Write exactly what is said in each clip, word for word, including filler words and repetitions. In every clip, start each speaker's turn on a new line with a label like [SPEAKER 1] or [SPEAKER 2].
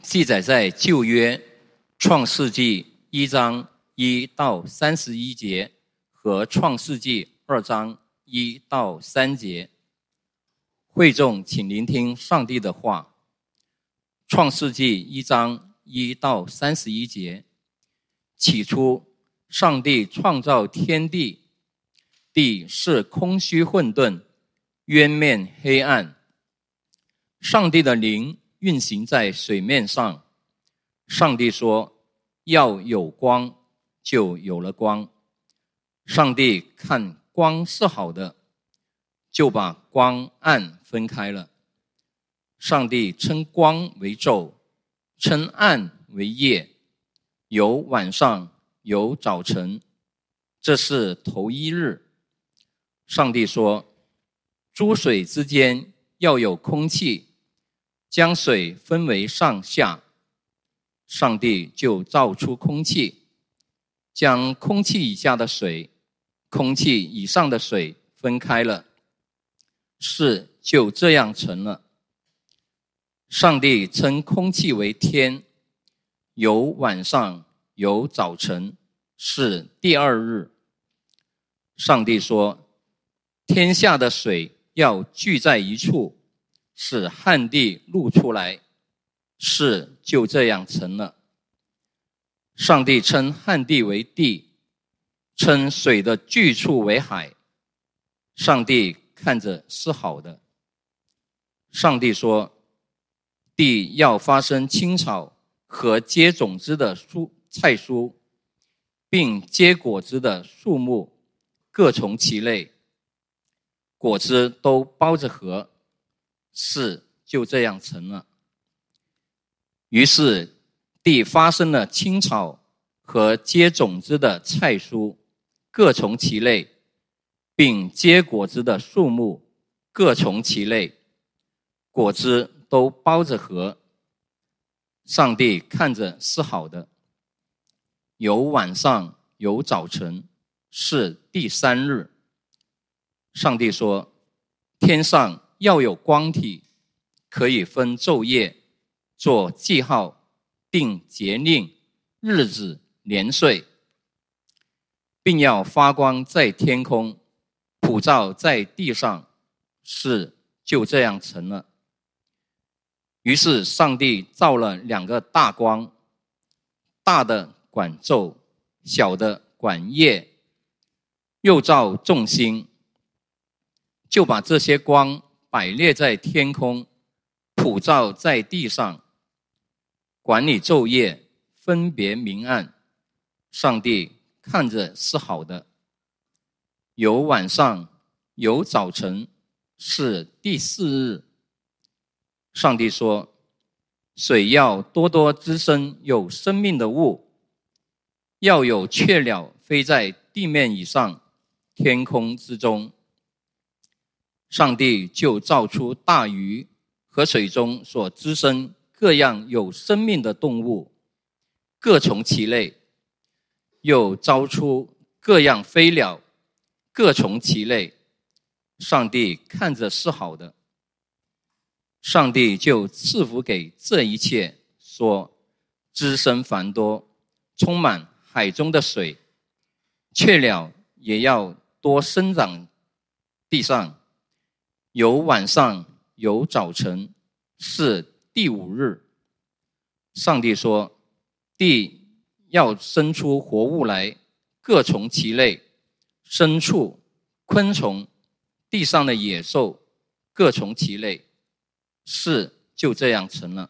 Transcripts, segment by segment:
[SPEAKER 1] 记载在旧约创世纪一章一到三十一节和创世纪二章一到三节。会众请聆听上帝的话。创世纪一章一到三十一节，起初上帝创造天地，地是空虚混沌，渊面黑暗。上帝的灵运行在水面上。上帝说，要有光，就有了光。上帝看光是好的，就把光暗分开了。上帝称光为昼，称暗为夜，有晚上，有早晨，这是头一日。上帝说，诸水之间要有空气，将水分为上下。上帝就造出空气，将空气以下的水、空气以上的水分开了，事就这样成了。上帝称空气为天，有晚上，有早晨，是第二日。上帝说，天下的水要聚在一处，使旱地露出来，事就这样成了。上帝称旱地为地，称水的聚处为海。上帝看着是好的。上帝说，地要发生青草和结种子的蔬菜蔬，并结果子的树木，各从其类，果子都包着核，事就这样成了。于是地发生了青草和结种子的菜蔬，各从其类，并结果子的树木，各从其类，果子都包着核。上帝看着是好的。有晚上，有早晨，是第三日。上帝说，天上要有光体，可以分昼夜，做记号，定节令、日子、年岁，并要发光在天空，普照在地上，事就这样成了。于是上帝造了两个大光，大的管昼，小的管夜，又造众星，就把这些光摆列在天空，普照在地上，管理昼夜，分别明暗。上帝看着是好的。有晚上，有早晨，是第四日。上帝说，水要多多滋生有生命的物，要有雀鸟飞在地面以上，天空之中。上帝就造出大鱼和水中所滋生各样有生命的动物，各从其类，又造出各样飞鸟，各从其类。上帝看着是好的。上帝就赐福给这一切，说，滋生繁多，充满海中的水，雀鸟也要多生长地上。有晚上，有早晨，是第五日。上帝说，地要生出活物来，各从其类，牲畜、昆虫，地上的野兽，各从其类，事就这样成了。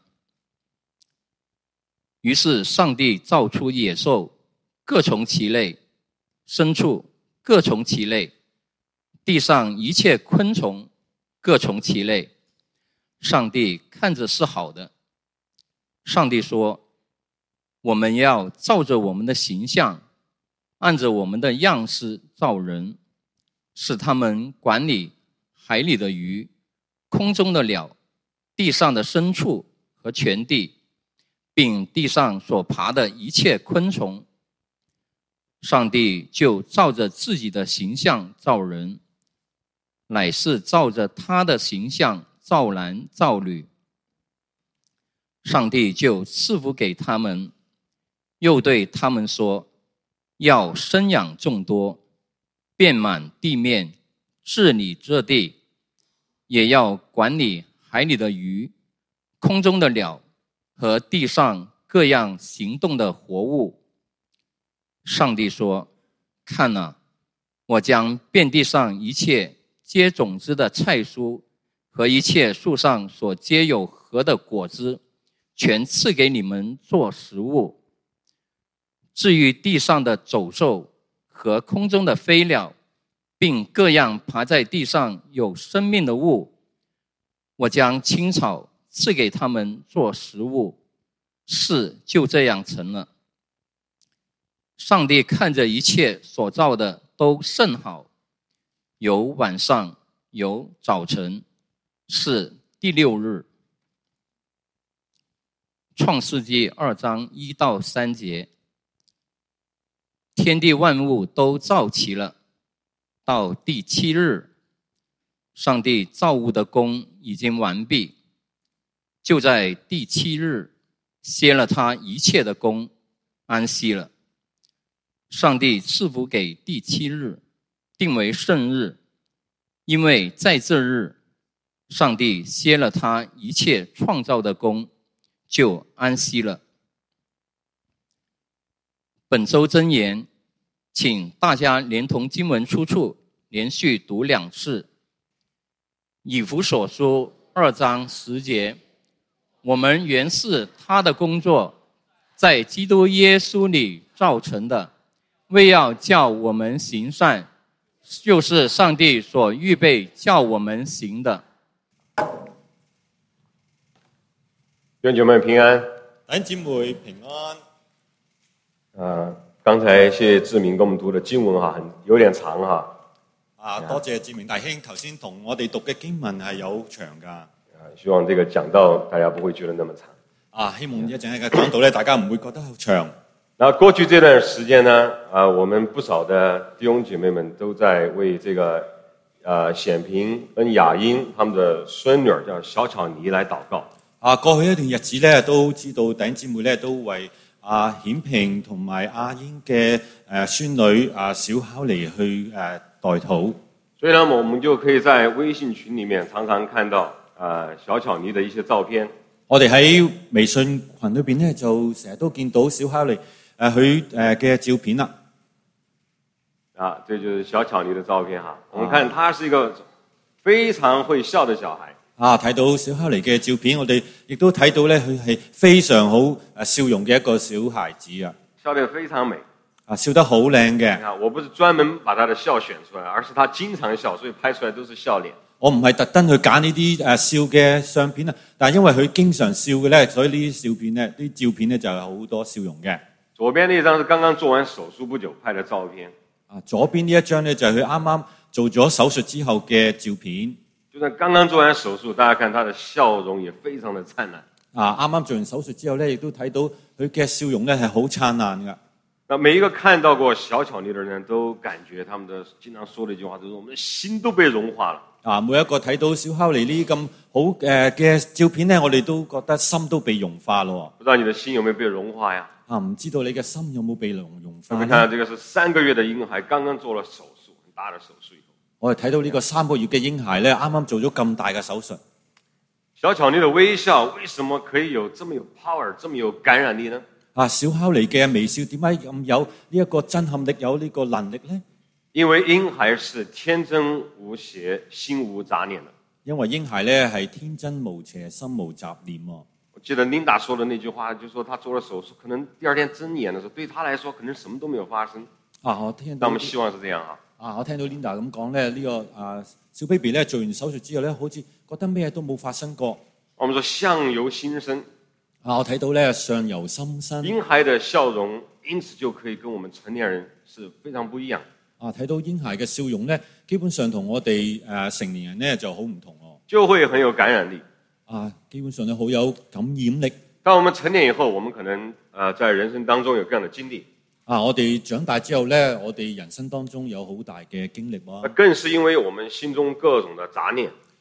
[SPEAKER 1] 于是上帝造出野兽，各从其类，牲畜，各从其类，地上一切昆虫，各从其类。上帝看着是好的。上帝说，我们要照着我们的形象，按着我们的样式造人，使他们管理海里的鱼，空中的鸟，地上的牲畜和全地，并地上所爬的一切昆虫。上帝就照着自己的形象造人，乃是照着他的形象造男造女。 上帝就赐福给他们，又对他们说，要生养众多，遍满地面，治理这地，也要管理海里的鱼，空中的鸟和地上各样行动的活物。上帝说，看哪，我将遍地上一切结种子的菜蔬和一切树上所结有核的果子，全赐给你们做食物。至于地上的走兽和空中的飞鸟，并各样爬在地上有生命的物，我将青草赐给他们做食物。事就这样成了。上帝看着一切所造的都甚好，有晚上，有早晨，是第六日。创世纪二章一到三节，天地万物都造齐了，到第七日，上帝造物的工已经完毕，就在第七日歇了他一切的工，安息了。上帝赐福给第七日，定为圣日，因为在这日，上帝歇了他一切创造的工，就安息了。本周箴言，请大家连同经文出处连续读两次。以弗所书二章十节，我们原是他的工作，在基督耶稣里造成的，为要叫我们行善，就是上帝所预备叫我们行的。
[SPEAKER 2] 弟兄姐妹平安。
[SPEAKER 3] 弟兄姊妹平安。
[SPEAKER 2] 呃，刚才谢谢志明跟我们读的經文哈，很有點長哈。
[SPEAKER 3] 啊，多謝志明大兄頭先同我哋讀嘅經文係有長㗎。啊，
[SPEAKER 2] 希望這個講道大家不會覺得那麼長。
[SPEAKER 3] 啊，希望一陣嘅講道咧，大家唔會覺得好長。
[SPEAKER 2] 那過去這段時間呢，啊，我們不少的弟兄姐妹們都在為這個呃顯平跟雅英他們的孫女叫小巧妮來禱告。
[SPEAKER 3] 啊，過去一段日子咧，都知道弟兄姊妹咧都為阿顯平同埋阿英嘅誒孫女啊小巧妮去誒代禱。
[SPEAKER 2] 所以呢，我們就可以在微信群裡面常常看到啊小巧妮的一些照片。
[SPEAKER 3] 我哋喺微信群裏邊咧，就成日都見到小巧妮誒佢誒嘅照片啦。
[SPEAKER 2] 啊，這就是小巧妮的照片哈。我們看，她是一個非常會笑的小孩。
[SPEAKER 3] 啊！睇到小巧妮嘅照片，我哋亦都睇到咧，佢係非常好誒笑容嘅一個小孩子啊！
[SPEAKER 2] 笑得非常美，
[SPEAKER 3] 啊，笑得好靚嘅。
[SPEAKER 2] 啊，我不是專門把他的笑選出來，而是他經常笑，所以拍出來都是笑臉。
[SPEAKER 3] 我唔係特登去揀呢啲誒笑嘅相片啊，但係因為佢經常笑嘅咧，所以呢啲照片咧，啲照片咧就係好多笑容嘅。
[SPEAKER 2] 左邊呢張是剛剛做完手術不久拍的照片。
[SPEAKER 3] 啊，左邊呢一張咧就係佢啱啱做咗手術之後嘅照片。
[SPEAKER 2] 就算剛剛做完手術，大家看他的笑容也非常的燦爛。
[SPEAKER 3] 啊，啱啱做完手術之後咧，亦都睇到佢嘅笑容咧係好燦爛㗎。
[SPEAKER 2] 那每一個看到過小巧妮的人都感覺他們的經常說的一句話，就是我們的心都被融化了。
[SPEAKER 3] 啊，每一個睇到小巧妮呢啲咁好誒嘅照片咧，我哋都覺得心都被融化咯。
[SPEAKER 2] 不知道你的心有沒有被融化呀？
[SPEAKER 3] 啊，唔知道你嘅心有冇被融融化？
[SPEAKER 2] 我們看到這個是三個月的嬰孩，剛剛做了手術，很大的手術以後。
[SPEAKER 3] 我哋睇到呢個三個月嘅嬰孩咧，啱啱做咗咁大嘅手術。
[SPEAKER 2] 小巧妮的微笑為什麼可以有這麼有 power，這麼有感染力呢？
[SPEAKER 3] 啊，小巧妮嘅微笑點解咁有呢一個震撼力，有呢個能力呢？
[SPEAKER 2] 因為嬰孩是天真無邪、心無雜念的。
[SPEAKER 3] 因為嬰孩咧係天真無邪、心無雜念喎。
[SPEAKER 2] 我記得琳達說的那句話，就說他做了手術，可能第二天睜眼的時候，對他來說可能什麼都沒有發生。
[SPEAKER 3] 啊，我聽到。
[SPEAKER 2] 但我們希望是這樣啊。
[SPEAKER 3] 啊！我聽到 Linda 咁講咧，呢、這個啊小 baby 咧做完手術之後咧，好似覺得咩都冇發生過。
[SPEAKER 2] 我們說相由心生。
[SPEAKER 3] 啊！我睇到咧相由心生。
[SPEAKER 2] 嬰孩的笑容，因此就可以跟我們成年人是非常不一樣。
[SPEAKER 3] 啊！睇到嬰孩嘅笑容咧，基本上同我哋誒、呃、成年人咧就好唔同哦。
[SPEAKER 2] 就會很有感染力。
[SPEAKER 3] 啊！基本上咧好有感染力。
[SPEAKER 2] 當我們成年以後，我們可能啊、呃、在人生當中有這樣的經歷。
[SPEAKER 3] 啊！我哋長大之後咧，我哋人生當中有好大嘅經歷喎。
[SPEAKER 2] 更是因為我們心中各種的雜念，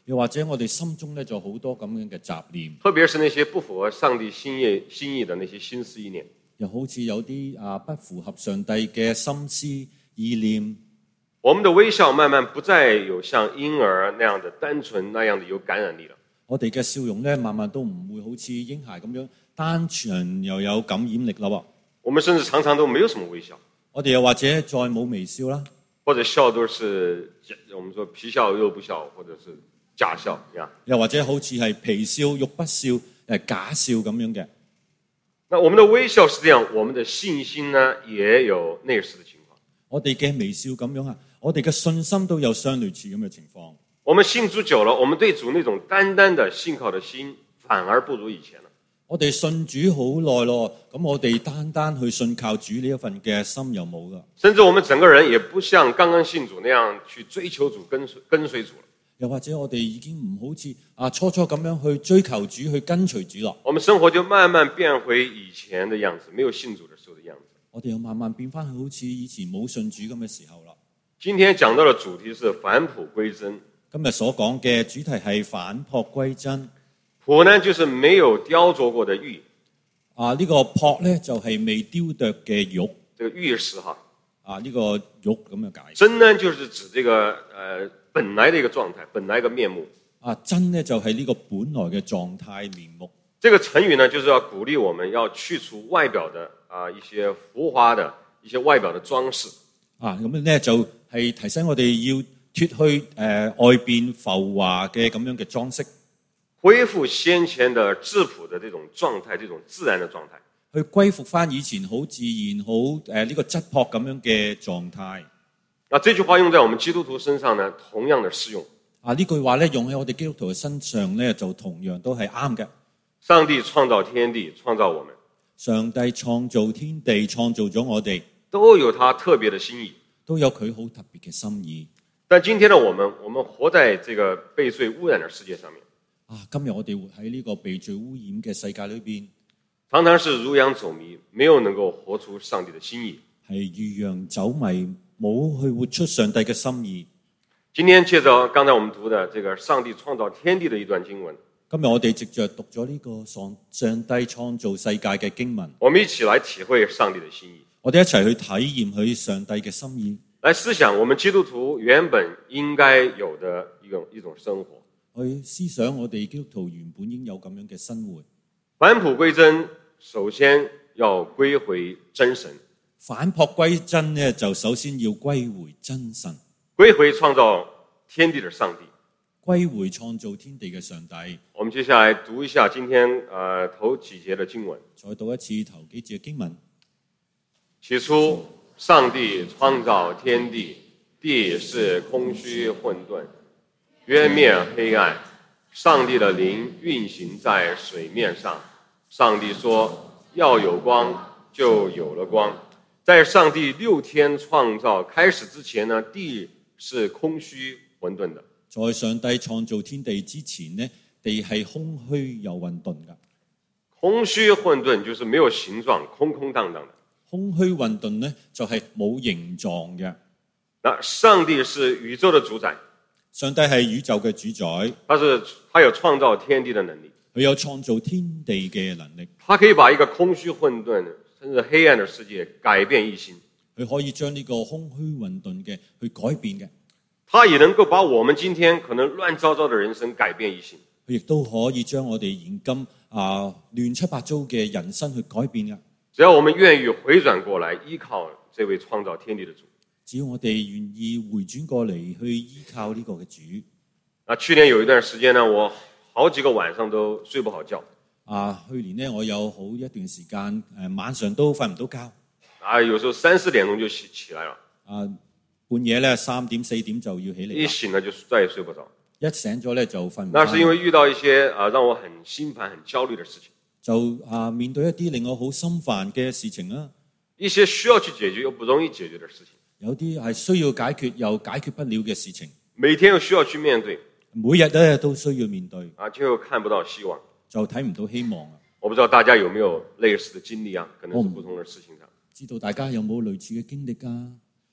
[SPEAKER 3] 又或者我哋心中咧就好多咁樣嘅雜念，
[SPEAKER 2] 特別是那些不符合上帝心意心意的那些心思意念。
[SPEAKER 3] 又好似有啲啊不符合上帝嘅心思意念。
[SPEAKER 2] 我們的微笑慢慢不再有像嬰兒那樣的單純，那樣的有感染力了。
[SPEAKER 3] 我哋嘅笑容咧，慢慢都唔會好似嬰孩咁樣單純又有感染力啦。
[SPEAKER 2] 我們甚至常常都沒有什麼微笑。
[SPEAKER 3] 我哋又或者再冇微笑啦，
[SPEAKER 2] 或者笑都是我們說皮笑肉不笑，或者是假笑，
[SPEAKER 3] 又或者好似係皮笑肉不笑，誒假笑咁樣嘅。
[SPEAKER 2] 那我們的微笑是這樣，我們的信心呢也有類似的情況。
[SPEAKER 3] 我哋嘅微笑咁樣啊，我哋嘅信心都有相類似咁嘅情況。
[SPEAKER 2] 我們信主久了，我們對主那種單單的信靠的心反而不如以前了。
[SPEAKER 3] 我哋信主好耐咯，咁我哋單單去信靠主呢一份嘅心又冇噶。
[SPEAKER 2] 甚至我們整個人也不像剛剛信主那樣去追求主、跟隨跟隨主了。
[SPEAKER 3] 又或者我哋已經唔好似啊初初咁樣去追求主、去跟隨主咯。
[SPEAKER 2] 我們生活就慢慢變回以前的樣子，沒有信主的時候的樣子。
[SPEAKER 3] 我哋又慢慢變翻去好似以前冇信主咁嘅時候啦。
[SPEAKER 2] 今天講到的主題是返璞歸真。
[SPEAKER 3] 今日所講嘅主題係返璞歸真。
[SPEAKER 2] 璞呢，就是沒有雕琢過的玉。
[SPEAKER 3] 啊，呢、這個璞咧就係、是、未雕琢嘅玉。
[SPEAKER 2] 這個玉石哈。
[SPEAKER 3] 啊，呢、這個玉咁嘅解。
[SPEAKER 2] 真呢，就是指這個呃本來的一個狀態，本來一個面目。
[SPEAKER 3] 啊，真呢就係、是、呢個本來嘅狀態面目。
[SPEAKER 2] 這個成語呢，就是要鼓勵我們要去除外表的啊一些浮華的一些外表的裝飾。啊，
[SPEAKER 3] 咁咧就係提醒我哋要脫去誒、呃、外邊浮華嘅咁樣嘅裝飾。
[SPEAKER 2] 恢復先前的質樸的這種狀態，這種自然的狀態，
[SPEAKER 3] 去歸復翻以前好自然、好誒呢個質樸咁樣嘅狀態。
[SPEAKER 2] 那這句話用在我們基督徒身上呢，同樣的適用。
[SPEAKER 3] 啊，呢句話咧用喺我哋基督徒嘅身上咧，就同樣都係啱嘅。
[SPEAKER 2] 上帝創造天地，創造我們。
[SPEAKER 3] 上帝創造天地，創造咗我哋，
[SPEAKER 2] 都有他特別的心意，
[SPEAKER 3] 都有佢好特別嘅心意。
[SPEAKER 2] 但今天的我們，我們活在這個被罪污染的世界上面。
[SPEAKER 3] 啊！今日我哋活喺呢個被罪污染嘅世界裏邊，
[SPEAKER 2] 常常是如羊走迷，沒有能夠活出上帝的心意。
[SPEAKER 3] 係如羊走迷，冇去活出上帝嘅心意。
[SPEAKER 2] 今天借着剛才我們讀的這個上帝創造天地的一段經文，
[SPEAKER 3] 今日我哋藉着讀咗呢個上上帝創造世界嘅經文，
[SPEAKER 2] 我們一起來體會上帝的心意。
[SPEAKER 3] 我哋一齊去體驗佢上帝嘅心意，
[SPEAKER 2] 來思想我們基督徒原本應該有的一種一種生活。
[SPEAKER 3] 去思想我哋基督徒原本應有咁樣嘅生活。
[SPEAKER 2] 返璞歸真，首先要歸回真神。
[SPEAKER 3] 返璞歸真呢，就首先要歸回真神，
[SPEAKER 2] 歸回創造天地的上帝，
[SPEAKER 3] 歸回創造天地嘅上帝。
[SPEAKER 2] 我們接下來讀一下今天呃頭幾節的經文。
[SPEAKER 3] 再讀一次頭幾節嘅經文。
[SPEAKER 2] 起初，上帝創造天地，地是空虛混沌，淵面黑暗，上帝的靈運行在水面上。上帝說要有光，就有了光。在上帝六天創造開始之前呢，地是空虛混沌的。
[SPEAKER 3] 在上帝創造天地之前呢，地係空虛又混沌嘅。
[SPEAKER 2] 空虛混沌就是沒有形狀，空空蕩蕩的。
[SPEAKER 3] 空虛混沌呢，就係冇形狀嘅。
[SPEAKER 2] 那上帝是宇宙的主宰。
[SPEAKER 3] 上帝係宇宙嘅主宰，
[SPEAKER 2] 他是他有創造天地的能力，
[SPEAKER 3] 佢有創造天地嘅能力，
[SPEAKER 2] 他可以把一個空虛混沌甚至黑暗的世界改變一新，
[SPEAKER 3] 佢可以將呢個空虛混沌嘅去改變嘅，
[SPEAKER 2] 他也能夠把我們今天可能亂糟糟的人生改變一新，
[SPEAKER 3] 佢亦都可以將我哋現今啊亂七八糟嘅人生去改變嘅。
[SPEAKER 2] 只要我們願意回轉過來，依靠這位創造天地的主。
[SPEAKER 3] 只要我哋願意回轉過嚟去依靠呢個嘅主。
[SPEAKER 2] 啊，去年有一段時間呢，我好幾個晚上都睡不好覺。
[SPEAKER 3] 啊，去年呢，我有好一段時間誒晚上都瞓唔到覺。
[SPEAKER 2] 啊，有時候三四點鐘就起起來了。
[SPEAKER 3] 啊，半夜咧三點四點就要起嚟。
[SPEAKER 2] 一醒了就再也睡不着。
[SPEAKER 3] 一醒咗咧就瞓唔。
[SPEAKER 2] 那是因為遇到一些啊讓我很心煩、很焦慮的事情。
[SPEAKER 3] 就啊面對一啲令我好心煩嘅事情啦。一
[SPEAKER 2] 些需要去解決又不容易解決的事情。
[SPEAKER 3] 有啲係需要解決又解決不了嘅事情，
[SPEAKER 2] 每天又需要去面對，
[SPEAKER 3] 每日咧都需要面對，
[SPEAKER 2] 啊，就看不到希望，
[SPEAKER 3] 就睇唔到希望啊！
[SPEAKER 2] 我不知道大家有沒有類似的經歷啊？可能是不同的事情上。
[SPEAKER 3] 知道大家有冇類似嘅經歷啊？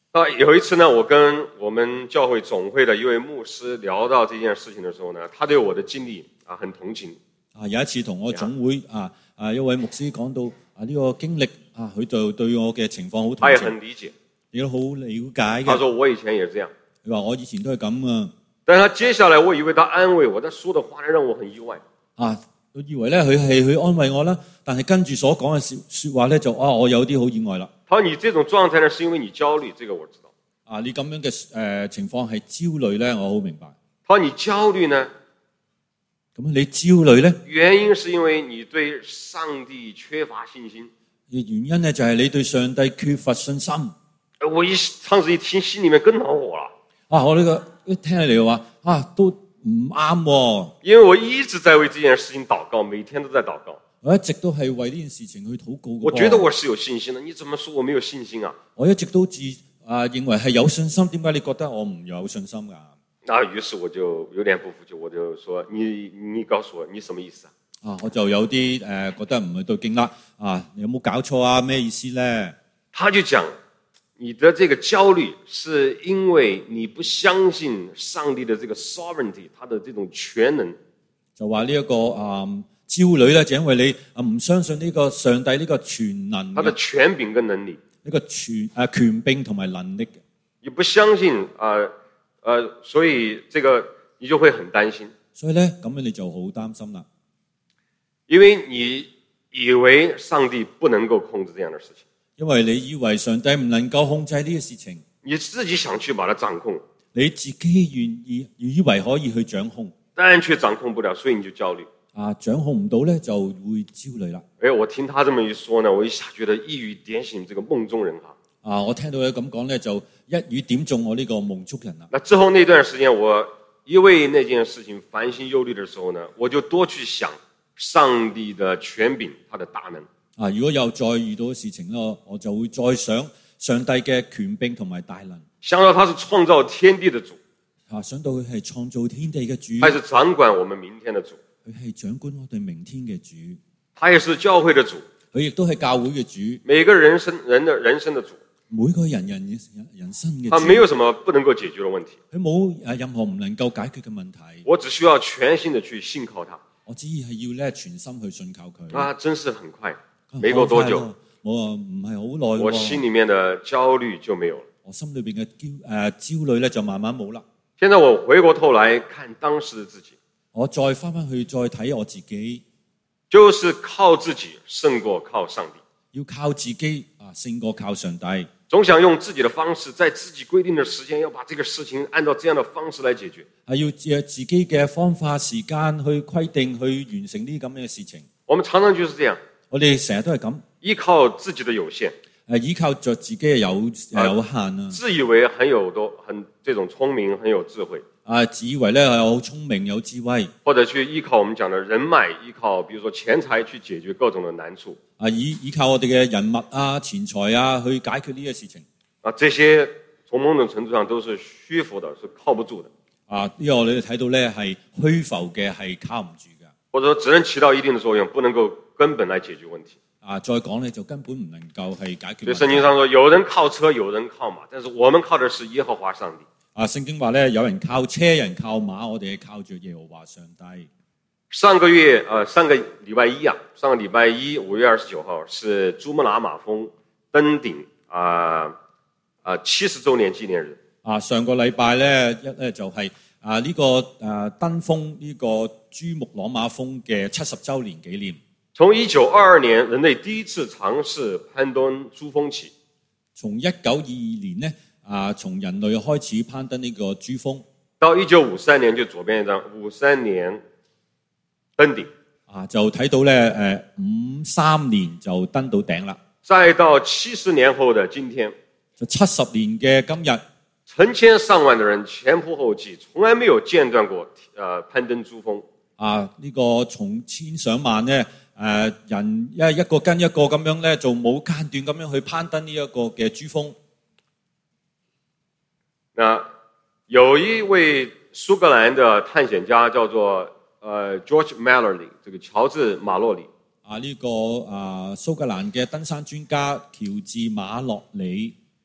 [SPEAKER 2] 啊，有一次呢，我跟我们教会总会的一位牧師聊到這件事情的時候呢，他對我的經歷啊很同情。
[SPEAKER 3] 啊，有一次同我總會啊啊一位牧師講到啊呢個經歷啊，佢就對我嘅情況好
[SPEAKER 2] 他也
[SPEAKER 3] 同情，
[SPEAKER 2] 很理解。
[SPEAKER 3] 亦都好了解嘅。
[SPEAKER 2] 他說我以前也這樣。
[SPEAKER 3] 佢話我以前都係咁啊。
[SPEAKER 2] 但他接下來，我以為他安慰我，他說的話呢讓我很意外。
[SPEAKER 3] 啊，我以為咧佢係去安慰我啦，但係跟住所講嘅說說話咧就啊我有啲好意外啦。
[SPEAKER 2] 他說你這種狀態呢，是因為你焦慮，這個我知道。
[SPEAKER 3] 啊，你咁樣嘅誒、呃、情況係焦慮咧，我好明白。
[SPEAKER 2] 他說你焦慮呢？
[SPEAKER 3] 咁你焦慮咧？
[SPEAKER 2] 原因是因為你對上帝缺乏信心。
[SPEAKER 3] 原因咧就係你對上帝缺乏信心。
[SPEAKER 2] 我一當時一聽，心裡面更惱火啦。
[SPEAKER 3] 啊，我呢、這個一聽起嚟話啊，都唔啱喎。
[SPEAKER 2] 因為我一直在為這件事情禱告，每天都在禱告。
[SPEAKER 3] 我一直都係為呢件事情去禱告嘅。
[SPEAKER 2] 我覺得我是有信心的，你怎麼說我沒有信心啊？
[SPEAKER 3] 我一直都自啊認為係有信心，點解你覺得我唔有信心㗎？
[SPEAKER 2] 啊，於是我就有點不服氣，我就說：你你告訴我，你什麼意思啊？
[SPEAKER 3] 啊，我就有啲誒、呃、覺得唔係對勁啦。啊，你有冇搞錯啊？咩意思咧？
[SPEAKER 2] 他就講：你的這個焦慮是因為你不相信上帝的這個 sovereignty，他的這種全能。
[SPEAKER 3] 就話呢一個啊、呃、焦慮咧，就因為你啊唔相信呢個上帝呢個全能，
[SPEAKER 2] 他的權柄跟能力，
[SPEAKER 3] 呢個全誒、呃、權柄同埋能力。
[SPEAKER 2] 你不相信啊？呃呃，所以這個你就會很擔心。
[SPEAKER 3] 所以咧，咁樣你就好擔心啦。
[SPEAKER 2] 因為你以為上帝不能夠控制這樣的事情，
[SPEAKER 3] 因為你以為上帝唔能夠控制呢個事情，
[SPEAKER 2] 你自己想去把它掌控，
[SPEAKER 3] 你自己願意以為可以去掌控，
[SPEAKER 2] 但卻掌控不了，所以你就焦慮。
[SPEAKER 3] 啊，掌控唔到咧，就會焦慮啦。
[SPEAKER 2] 誒，我聽他這麼一說呢，我一下覺得一語點醒這個夢中人哈。
[SPEAKER 3] 啊，我聽到佢咁講咧，就一語點中我呢個夢中人啦。
[SPEAKER 2] 那之後那段時間，我因為那件事情煩心憂慮的時候呢，我就多去想上帝的權柄，他的大能。
[SPEAKER 3] 啊，如果有再遇到嘅事情咧，我就會再想上帝嘅權柄同埋大能。
[SPEAKER 2] 想到他是創造天地的主，
[SPEAKER 3] 啊，想到佢係創造天地嘅主，
[SPEAKER 2] 他是掌管我們明天的主，
[SPEAKER 3] 佢係掌管我哋明天嘅主，
[SPEAKER 2] 他也是教會的主，
[SPEAKER 3] 佢亦都係教會嘅主，
[SPEAKER 2] 每個人生人的人生的主。
[SPEAKER 3] 每個人人人生嘅主，
[SPEAKER 2] 他沒有什麼不能夠解決的問題，
[SPEAKER 3] 佢冇誒任何唔能夠解決嘅問題。
[SPEAKER 2] 我只需要全心的去信靠他。
[SPEAKER 3] 我只係要咧全心去信靠佢。
[SPEAKER 2] 啊，真是很快，沒過多久，
[SPEAKER 3] 我話唔係好耐，
[SPEAKER 2] 我心裡面的焦慮就沒有了。
[SPEAKER 3] 我心裏邊嘅焦誒焦慮咧就慢慢冇啦。
[SPEAKER 2] 現在我回過頭來看當時的自己，
[SPEAKER 3] 我再翻翻去再睇我自己，
[SPEAKER 2] 就是靠自己勝過靠上帝，
[SPEAKER 3] 要靠自己啊勝過靠上帝。
[SPEAKER 2] 總想用自己的方式，在自己規定的時間，要把這個事情按照這樣的方式來解決。
[SPEAKER 3] 係要借自己嘅方法、時間去規定、去完成呢啲咁樣嘅事情。
[SPEAKER 2] 我們常常就是這樣，
[SPEAKER 3] 我哋成日都係咁，
[SPEAKER 2] 依靠自己的有限，
[SPEAKER 3] 誒依靠着自己嘅有有限啊，
[SPEAKER 2] 自以為很有多很這種聰明、很有智慧。
[SPEAKER 3] 啊，自以為咧係好聰明、有智慧，
[SPEAKER 2] 或者去依靠我們講的人脈，依靠，比如說錢財去解決各種的難處。
[SPEAKER 3] 啊，依依靠我哋嘅人脈啊、錢財啊去解決呢個事情。
[SPEAKER 2] 啊，這些從某種程度上都是虛浮的，是靠不住的。
[SPEAKER 3] 啊，呢個我哋睇到咧係虛浮嘅，係靠唔住嘅。
[SPEAKER 2] 或者說只能起到一定的作用，不能夠根本來解決問題。
[SPEAKER 3] 啊，再講咧就根本唔能夠係解決問題。
[SPEAKER 2] 所以聖經上說，有人靠車，有人靠馬，但是我們靠的是耶和華上帝。
[SPEAKER 3] 啊，聖經話咧，有人靠車，有人靠馬，我哋係靠住耶和華上帝。
[SPEAKER 2] 上個月，呃，上個禮拜一啊，上個禮拜一五月二十九號是珠穆朗瑪峰登頂啊啊七十週年紀念日。啊，
[SPEAKER 3] 上個禮拜咧一咧就係啊呢個誒登峰呢個珠穆朗瑪峰嘅七十週年紀念。
[SPEAKER 2] 從一九二二年人類第一次嘗試攀登珠峰起，
[SPEAKER 3] 從一九二二年呢。啊！從人類開始攀登呢個珠峰，
[SPEAKER 2] 到一九五三年就左邊一張五三年登頂
[SPEAKER 3] 啊，就睇到咧誒五三年就登到頂啦。
[SPEAKER 2] 再到七十年後的今天，
[SPEAKER 3] 就七十年嘅今日，
[SPEAKER 2] 成千上萬的人前仆後繼，從來沒有間斷過呃攀登珠峰
[SPEAKER 3] 啊！呢、這個從千上萬咧誒、呃、人一一個跟一個咁樣咧，就冇間斷咁樣去攀登呢一個嘅珠峰。
[SPEAKER 2] 那有一位蘇格蘭的探險家叫做呃 George Mallory， 這個喬治馬洛里
[SPEAKER 3] 啊，呢、這個啊蘇格蘭嘅登山專家喬治馬洛里，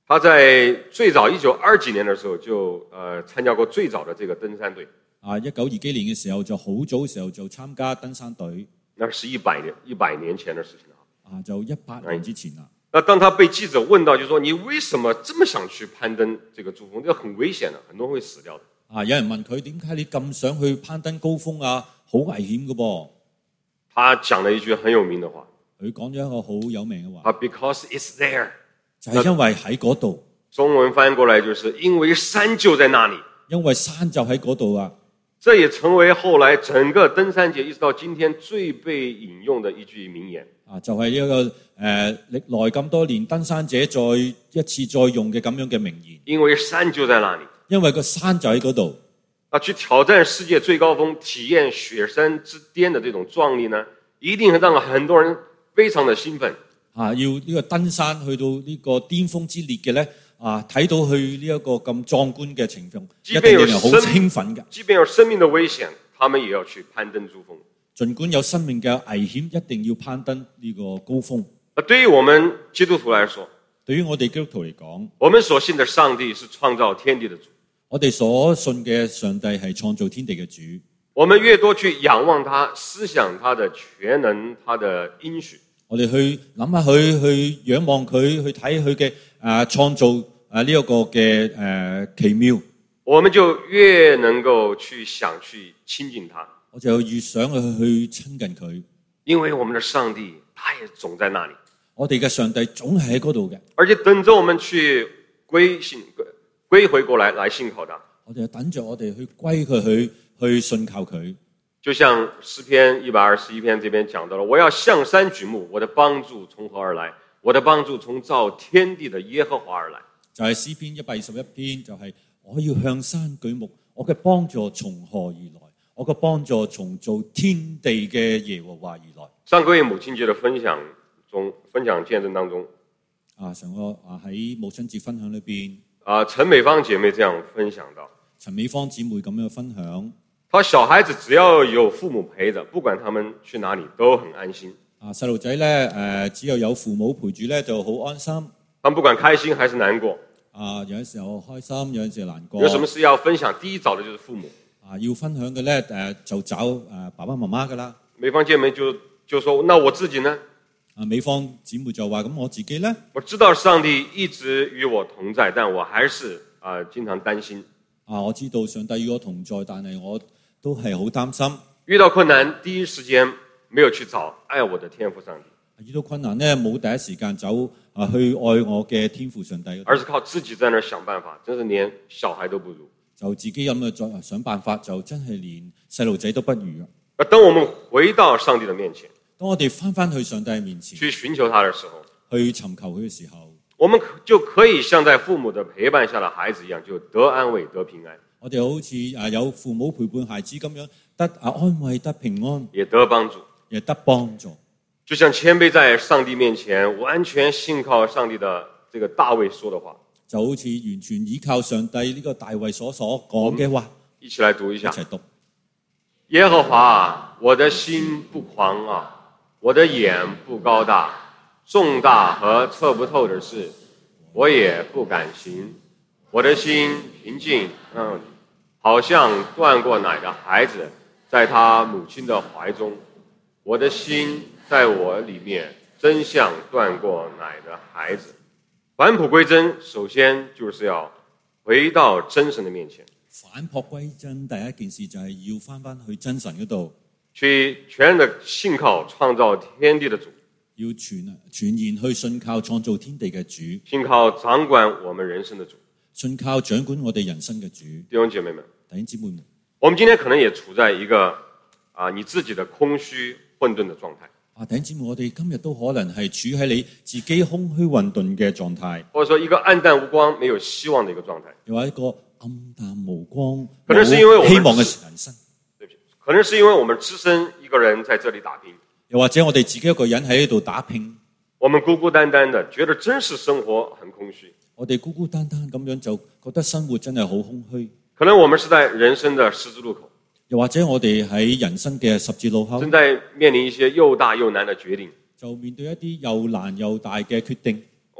[SPEAKER 2] 他在最早一九二幾年的時候就呃參加過最早的這個登山隊。
[SPEAKER 3] 啊，一九二幾年嘅時候就好早嘅時候就參加登山隊。
[SPEAKER 2] 那是一百年一百年前的事情了。
[SPEAKER 3] 啊，就一百年之前啦。
[SPEAKER 2] 那當他被記者問到，就說你為什麼這麼想去攀登這個珠峰？這個很危險的，很多人會死掉的。
[SPEAKER 3] 啊，有人問佢點解你咁想去攀登高峰啊？好危險嘅噃。
[SPEAKER 2] 他講了一句很有名的話。
[SPEAKER 3] 佢講咗一個好有名嘅話。
[SPEAKER 2] 啊 ，because it's there，
[SPEAKER 3] 就係因為喺嗰度。
[SPEAKER 2] 中文翻過來就是因為山就在那裡。因
[SPEAKER 3] 為山就喺嗰度啊。
[SPEAKER 2] 這也成為後來整個登山節一直到今天最被引用的一句名言。
[SPEAKER 3] 啊，就係、是、呢、這個誒、呃、歷來咁多年登山者再一次再用嘅咁樣嘅名言。
[SPEAKER 2] 因為山就在那裡。因
[SPEAKER 3] 為個山就喺嗰度。
[SPEAKER 2] 啊，去挑戰世界最高峰，體驗雪山之巔的這種壯麗呢，一定會讓很多人非常的興奮。
[SPEAKER 3] 啊，要呢個登山去到呢個巔峰之列嘅咧。啊！睇到佢呢一個咁壯觀嘅情況，一定令人好興奮嘅。
[SPEAKER 2] 即便有生命的危險，他們也要去攀登珠峰。
[SPEAKER 3] 儘管有生命嘅危險，一定要攀登呢個高峰。
[SPEAKER 2] 啊，對於我們基督徒來說，
[SPEAKER 3] 對於我哋基督徒嚟講，
[SPEAKER 2] 我們所信的上帝是創造天地的主。
[SPEAKER 3] 我哋所信嘅上帝係創造天地嘅主。
[SPEAKER 2] 我們越多去仰望他，思想他的全能，他的應許。
[SPEAKER 3] 我哋去諗下佢，去仰望佢，去睇佢嘅誒創造誒呢一個嘅誒、呃、奇妙，
[SPEAKER 2] 我們就越能夠去想去親近他。
[SPEAKER 3] 我就越想去去親近佢，
[SPEAKER 2] 因為我們的上帝他也總在那裡。
[SPEAKER 3] 我哋嘅上帝總係喺嗰度嘅，
[SPEAKER 2] 而且等着我們去歸信歸回過來來信靠他。
[SPEAKER 3] 我哋等着我哋去歸佢去去信靠佢。
[SPEAKER 2] 就像詩篇一百二十一篇這邊講到了，我要向山舉目，我的幫助從何而來？我的幫助從造天地的耶和華而來。就係詩篇一百二十一篇，就係我要向山舉目，我嘅幫助從何而來？我嘅幫助從造天地嘅耶和華而來。上個月母親節的分享中，分享見證當中，
[SPEAKER 3] 啊，上個啊喺母親節分享裏邊，
[SPEAKER 2] 啊陳美芳姐妹這樣分享到，
[SPEAKER 3] 陳美芳姊妹咁樣分享。
[SPEAKER 2] 他小孩子只要有父母陪着，不管他們去哪裡都很安心。
[SPEAKER 3] 啊，細路仔咧，誒，只要有父母陪住咧，就好安心。
[SPEAKER 2] 他們不管開心還是難過。
[SPEAKER 3] 啊，有陣時候開心，有陣時候難過。
[SPEAKER 2] 有什麼事要分享，第一找的就是父母。
[SPEAKER 3] 啊，要分享嘅咧，誒，就找誒爸爸媽媽噶啦。
[SPEAKER 2] 美芳姐妹就就說：那我自己呢？
[SPEAKER 3] 啊，美芳姊妹就話：咁我自己咧？
[SPEAKER 2] 我知道上帝一直與我同在，但我還是啊、呃、經常擔心。啊，
[SPEAKER 3] 我知道上帝與我同在，但係我都係好擔心。
[SPEAKER 2] 遇到困難，第一時間沒有去找愛我的天父上帝。
[SPEAKER 3] 遇到困難咧，冇第一時間走啊去愛我嘅天父上帝，
[SPEAKER 2] 而是靠自己在那想辦法，真是連小孩都不如。
[SPEAKER 3] 就自己咁樣再想辦法，就真係連細路仔都不如。
[SPEAKER 2] 啊，當我們回到上帝的面前，
[SPEAKER 3] 當我哋翻翻去上帝面前，
[SPEAKER 2] 去尋求他的時候，
[SPEAKER 3] 去尋求佢嘅時候，
[SPEAKER 2] 我們就可以像在父母的陪伴下的孩子一樣，就得安慰、得平安。
[SPEAKER 3] 我哋好似啊有父母陪伴孩子咁樣，得啊安慰、得平安，
[SPEAKER 2] 也得幫助，
[SPEAKER 3] 也得幫助。
[SPEAKER 2] 就像謙卑在上帝面前，完全信靠上帝的這個大衛說的話，
[SPEAKER 3] 就好似完全依靠上帝呢個大衛所所講嘅話。
[SPEAKER 2] 一起來讀一下，
[SPEAKER 3] 一齊讀。
[SPEAKER 2] 耶和華，我的心不狂傲，我的眼不高大，重大和測不透的事，我也不敢行。我的心平靜，嗯，好像斷過奶的孩子，在他母親的懷中。我的心在我裡面，真像斷過奶的孩子。返璞歸真，首先就是要回到真神的面前。
[SPEAKER 3] 返璞歸真，第一件事就係要翻翻去真神嗰度，
[SPEAKER 2] 去全然的信靠創造天地的主，
[SPEAKER 3] 要全全然去信靠創造天地嘅主，
[SPEAKER 2] 信靠掌管我們人生的主，
[SPEAKER 3] 信靠掌管我哋人生嘅主。
[SPEAKER 2] 弟兄姐妹們，
[SPEAKER 3] 弟兄姊妹們，
[SPEAKER 2] 我們今天可能也處在一個啊你自己的空虛混沌的狀態。
[SPEAKER 3] 啊，弟兄姊妹，我哋今日都可能係處喺你自己空虛混沌嘅狀態，
[SPEAKER 2] 或者說一個暗淡無光、沒有希望的一個狀態，
[SPEAKER 3] 又或者一個暗淡無光、
[SPEAKER 2] 可能是因為我們
[SPEAKER 3] 希望嘅人生。
[SPEAKER 2] 對不起，可能是因為我們只身一個人在這裡打拼，
[SPEAKER 3] 又或者我哋自己一個人喺呢度打拼，
[SPEAKER 2] 我們孤孤單單的，覺得真實生活很空虛。
[SPEAKER 3] 我哋孤孤單單咁樣就覺得生活真係好空虛。
[SPEAKER 2] 可能我們是在人生的十字路口，
[SPEAKER 3] 又或者我哋喺人生嘅十字路口，
[SPEAKER 2] 正在面臨一些又大又難的決定，
[SPEAKER 3] 就面對一啲又難又大嘅決定。
[SPEAKER 2] 我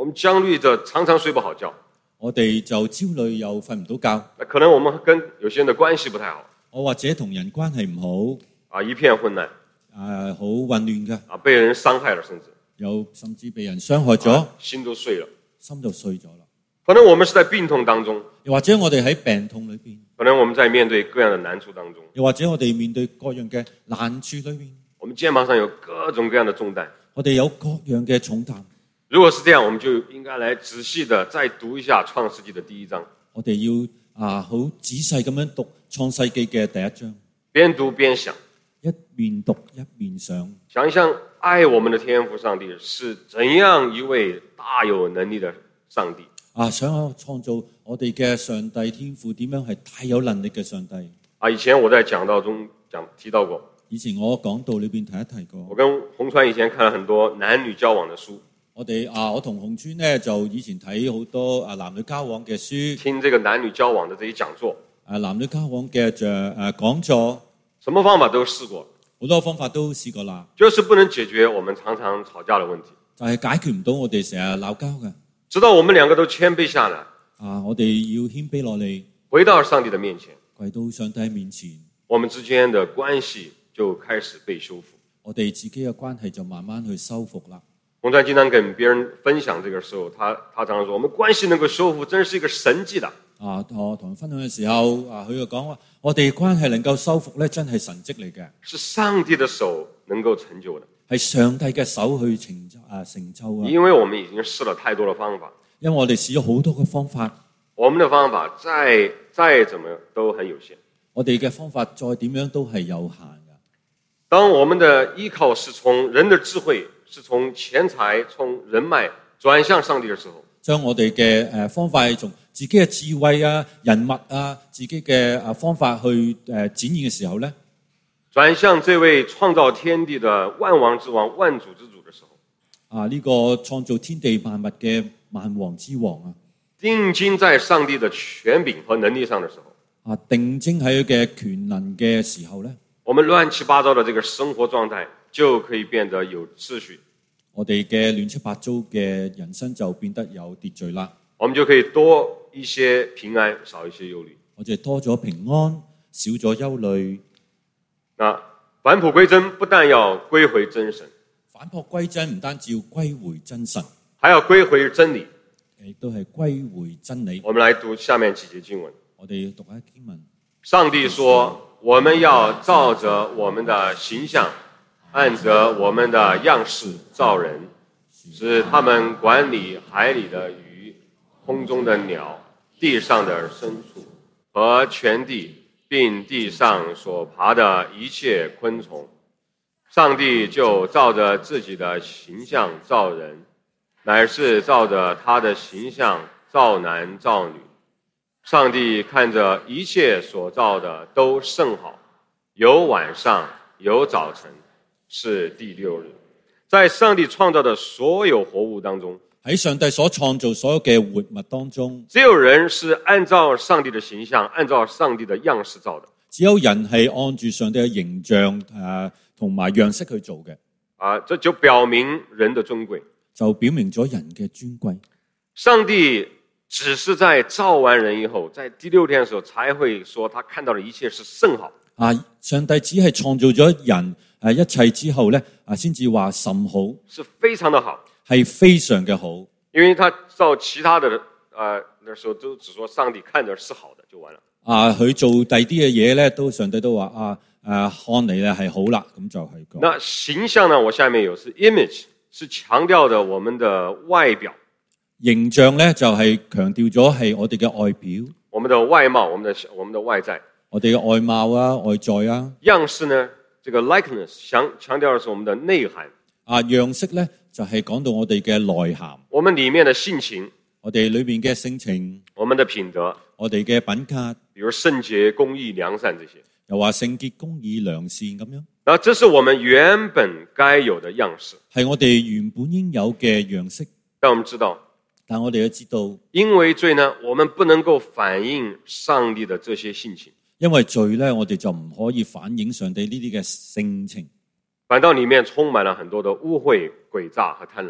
[SPEAKER 2] 们焦虑着常常睡不好覺。
[SPEAKER 3] 我哋就焦慮又瞓唔到覺。
[SPEAKER 2] 那可能我們跟有些人的關係不太好，
[SPEAKER 3] 我或者同人關係唔
[SPEAKER 2] 啊，一片混亂，
[SPEAKER 3] 好，誒好混亂嘅，
[SPEAKER 2] 啊，被人傷害了，甚至
[SPEAKER 3] 又甚至被人傷害咗，
[SPEAKER 2] 啊心都碎了。
[SPEAKER 3] 心就碎咗啦。
[SPEAKER 2] 可能我們是在病痛當中，
[SPEAKER 3] 又或者我哋喺病痛裏邊，
[SPEAKER 2] 可能我們在面對各樣的難處當中，
[SPEAKER 3] 又或者我哋面對各樣嘅難處裏邊，
[SPEAKER 2] 我們肩膀上有各種各樣的重擔。
[SPEAKER 3] 我哋有各樣嘅重擔。
[SPEAKER 2] 如果是這樣，我們就應該來仔細的再讀一下創世紀的第一章。
[SPEAKER 3] 我哋要啊好仔細咁樣讀創世紀嘅第一章，
[SPEAKER 2] 邊讀邊想，
[SPEAKER 3] 一面讀一面想，
[SPEAKER 2] 想一想愛我們的天父上帝是怎樣一位大有能力的上帝。
[SPEAKER 3] 啊，想我創造我哋嘅上帝天父點樣係大有能力嘅上帝。
[SPEAKER 2] 啊，以前我在講道中講提到過，
[SPEAKER 3] 以前我講道裏邊提一提過。
[SPEAKER 2] 我跟洪川以前看了很多男女交往的書。
[SPEAKER 3] 我哋啊，我同洪川呢就以前睇好多啊男女交往嘅書，
[SPEAKER 2] 聽這個男女交往的這些講座，
[SPEAKER 3] 啊男女交往嘅誒誒講座，
[SPEAKER 2] 什麼方法都試過，
[SPEAKER 3] 好多方法都試過啦，
[SPEAKER 2] 就是不能解決我們常常吵架的問題，
[SPEAKER 3] 就係解決唔到我哋成日鬧交嘅。
[SPEAKER 2] 直到我們兩個都謙卑下來，
[SPEAKER 3] 啊，我哋要謙卑落嚟，
[SPEAKER 2] 回到上帝的面前，
[SPEAKER 3] 跪到上帝面前，
[SPEAKER 2] 我們之間的關係就開始被修復，
[SPEAKER 3] 我哋自己嘅關係就慢慢去修復啦。
[SPEAKER 2] 洪川經常跟別人分享這個時候，他他常常說，我們關係能夠修復，真是一個神蹟的。
[SPEAKER 3] 啊，我同人分享嘅時候，啊，佢就講話，我哋關係能夠修復咧，真係神蹟嚟嘅，
[SPEAKER 2] 是上帝的手能夠成就的，
[SPEAKER 3] 係上帝嘅手去成就啊成就啊。
[SPEAKER 2] 因為我們已經試了太多的方法，
[SPEAKER 3] 因為我哋試咗好多嘅方法，
[SPEAKER 2] 我們的方法再再怎麼都很有限，
[SPEAKER 3] 我哋嘅方法再點樣都係有限嘅。
[SPEAKER 2] 當我們的依靠是從人的智慧，是從錢財、從人脈轉向上帝的時候，
[SPEAKER 3] 將我哋嘅誒方法係從自己嘅智慧啊、人物啊、自己嘅誒方法去誒展現嘅時候咧，
[SPEAKER 2] 轉向這位創造天地的萬王之王、萬主之主的時候，
[SPEAKER 3] 啊呢個創造天地萬物嘅萬王之王啊，
[SPEAKER 2] 定睛在上帝的權柄和能力上的時候，
[SPEAKER 3] 啊定睛喺佢嘅權能嘅時候咧，
[SPEAKER 2] 我們亂七八糟的這個生活狀態就可以變得有秩序，
[SPEAKER 3] 我哋嘅亂七八糟嘅人生就變得有秩序啦。
[SPEAKER 2] 我們就可以多一些平安，少一些憂慮。
[SPEAKER 3] 我哋多咗平安，少咗憂慮。
[SPEAKER 2] 那返璞歸真不但要歸回真神，
[SPEAKER 3] 返璞歸真唔單止要歸回真神，
[SPEAKER 2] 還要歸回真理，
[SPEAKER 3] 亦都係歸回真理。
[SPEAKER 2] 我們來讀下面幾節經文。
[SPEAKER 3] 我哋讀下經文。
[SPEAKER 2] 上帝說，我們要照着我們的形象，按着我們的樣式造人，使他們管理海裡的魚、空中的鳥、地上的牲畜和全地，並地上所爬的一切昆蟲。上帝就照着自己的形象造人，乃是照着他的形象造男造女。上帝看着一切所造的都甚好，有晚上，有早晨，是第六日。在上帝創造的所有活物當中，
[SPEAKER 3] 喺上帝所創造所有嘅活物當中，
[SPEAKER 2] 只有人是按照上帝的形象，按照上帝的樣式造的。
[SPEAKER 3] 只有人係按住上帝嘅形象誒同埋樣式去做嘅。
[SPEAKER 2] 啊，這就表明人的尊貴，
[SPEAKER 3] 就表明咗人嘅尊貴。
[SPEAKER 2] 上帝只是在造完人以後，在第六天的時候才會說他看到的一切是甚好。
[SPEAKER 3] 啊，上帝只係創造咗人誒一切之後咧，啊先至話甚好，
[SPEAKER 2] 是非常的好，
[SPEAKER 3] 係非常嘅好。
[SPEAKER 2] 因為他造其他的呃那時候都只說上帝看着是好的就完了。
[SPEAKER 3] 啊，佢做第啲嘅嘢咧，都上帝都話啊誒、啊、看嚟咧係好啦，咁就係個。
[SPEAKER 2] 那形象呢？我下面有是 image， 是強調的我們的外表。
[SPEAKER 3] 形象咧就係強調咗係我哋嘅外表，
[SPEAKER 2] 我們的外貌，我們的我們的外在，
[SPEAKER 3] 我哋嘅外貌啊、外在啊。
[SPEAKER 2] 樣式呢？這個 likeness 強強調的是我們的內涵。
[SPEAKER 3] 啊，樣式咧就係講到我哋嘅內涵，
[SPEAKER 2] 我們裡面的性情，
[SPEAKER 3] 我哋裏面嘅性情，
[SPEAKER 2] 我們的品德，
[SPEAKER 3] 我哋嘅品格，
[SPEAKER 2] 比如聖潔、公義、良善這些。
[SPEAKER 3] 又話聖潔、公義、良善咁樣。
[SPEAKER 2] 那這是我們原本該有的樣式，
[SPEAKER 3] 係我哋原本應有嘅樣式。
[SPEAKER 2] 但我們知道，
[SPEAKER 3] 但我哋都知道，
[SPEAKER 2] 因為罪呢，我們不能夠反映上帝的這些性情。
[SPEAKER 3] 因為罪咧，我哋就唔可以反映上帝呢啲嘅性情，
[SPEAKER 2] 反倒裡面充滿了很多的污穢、詭詐和貪婪。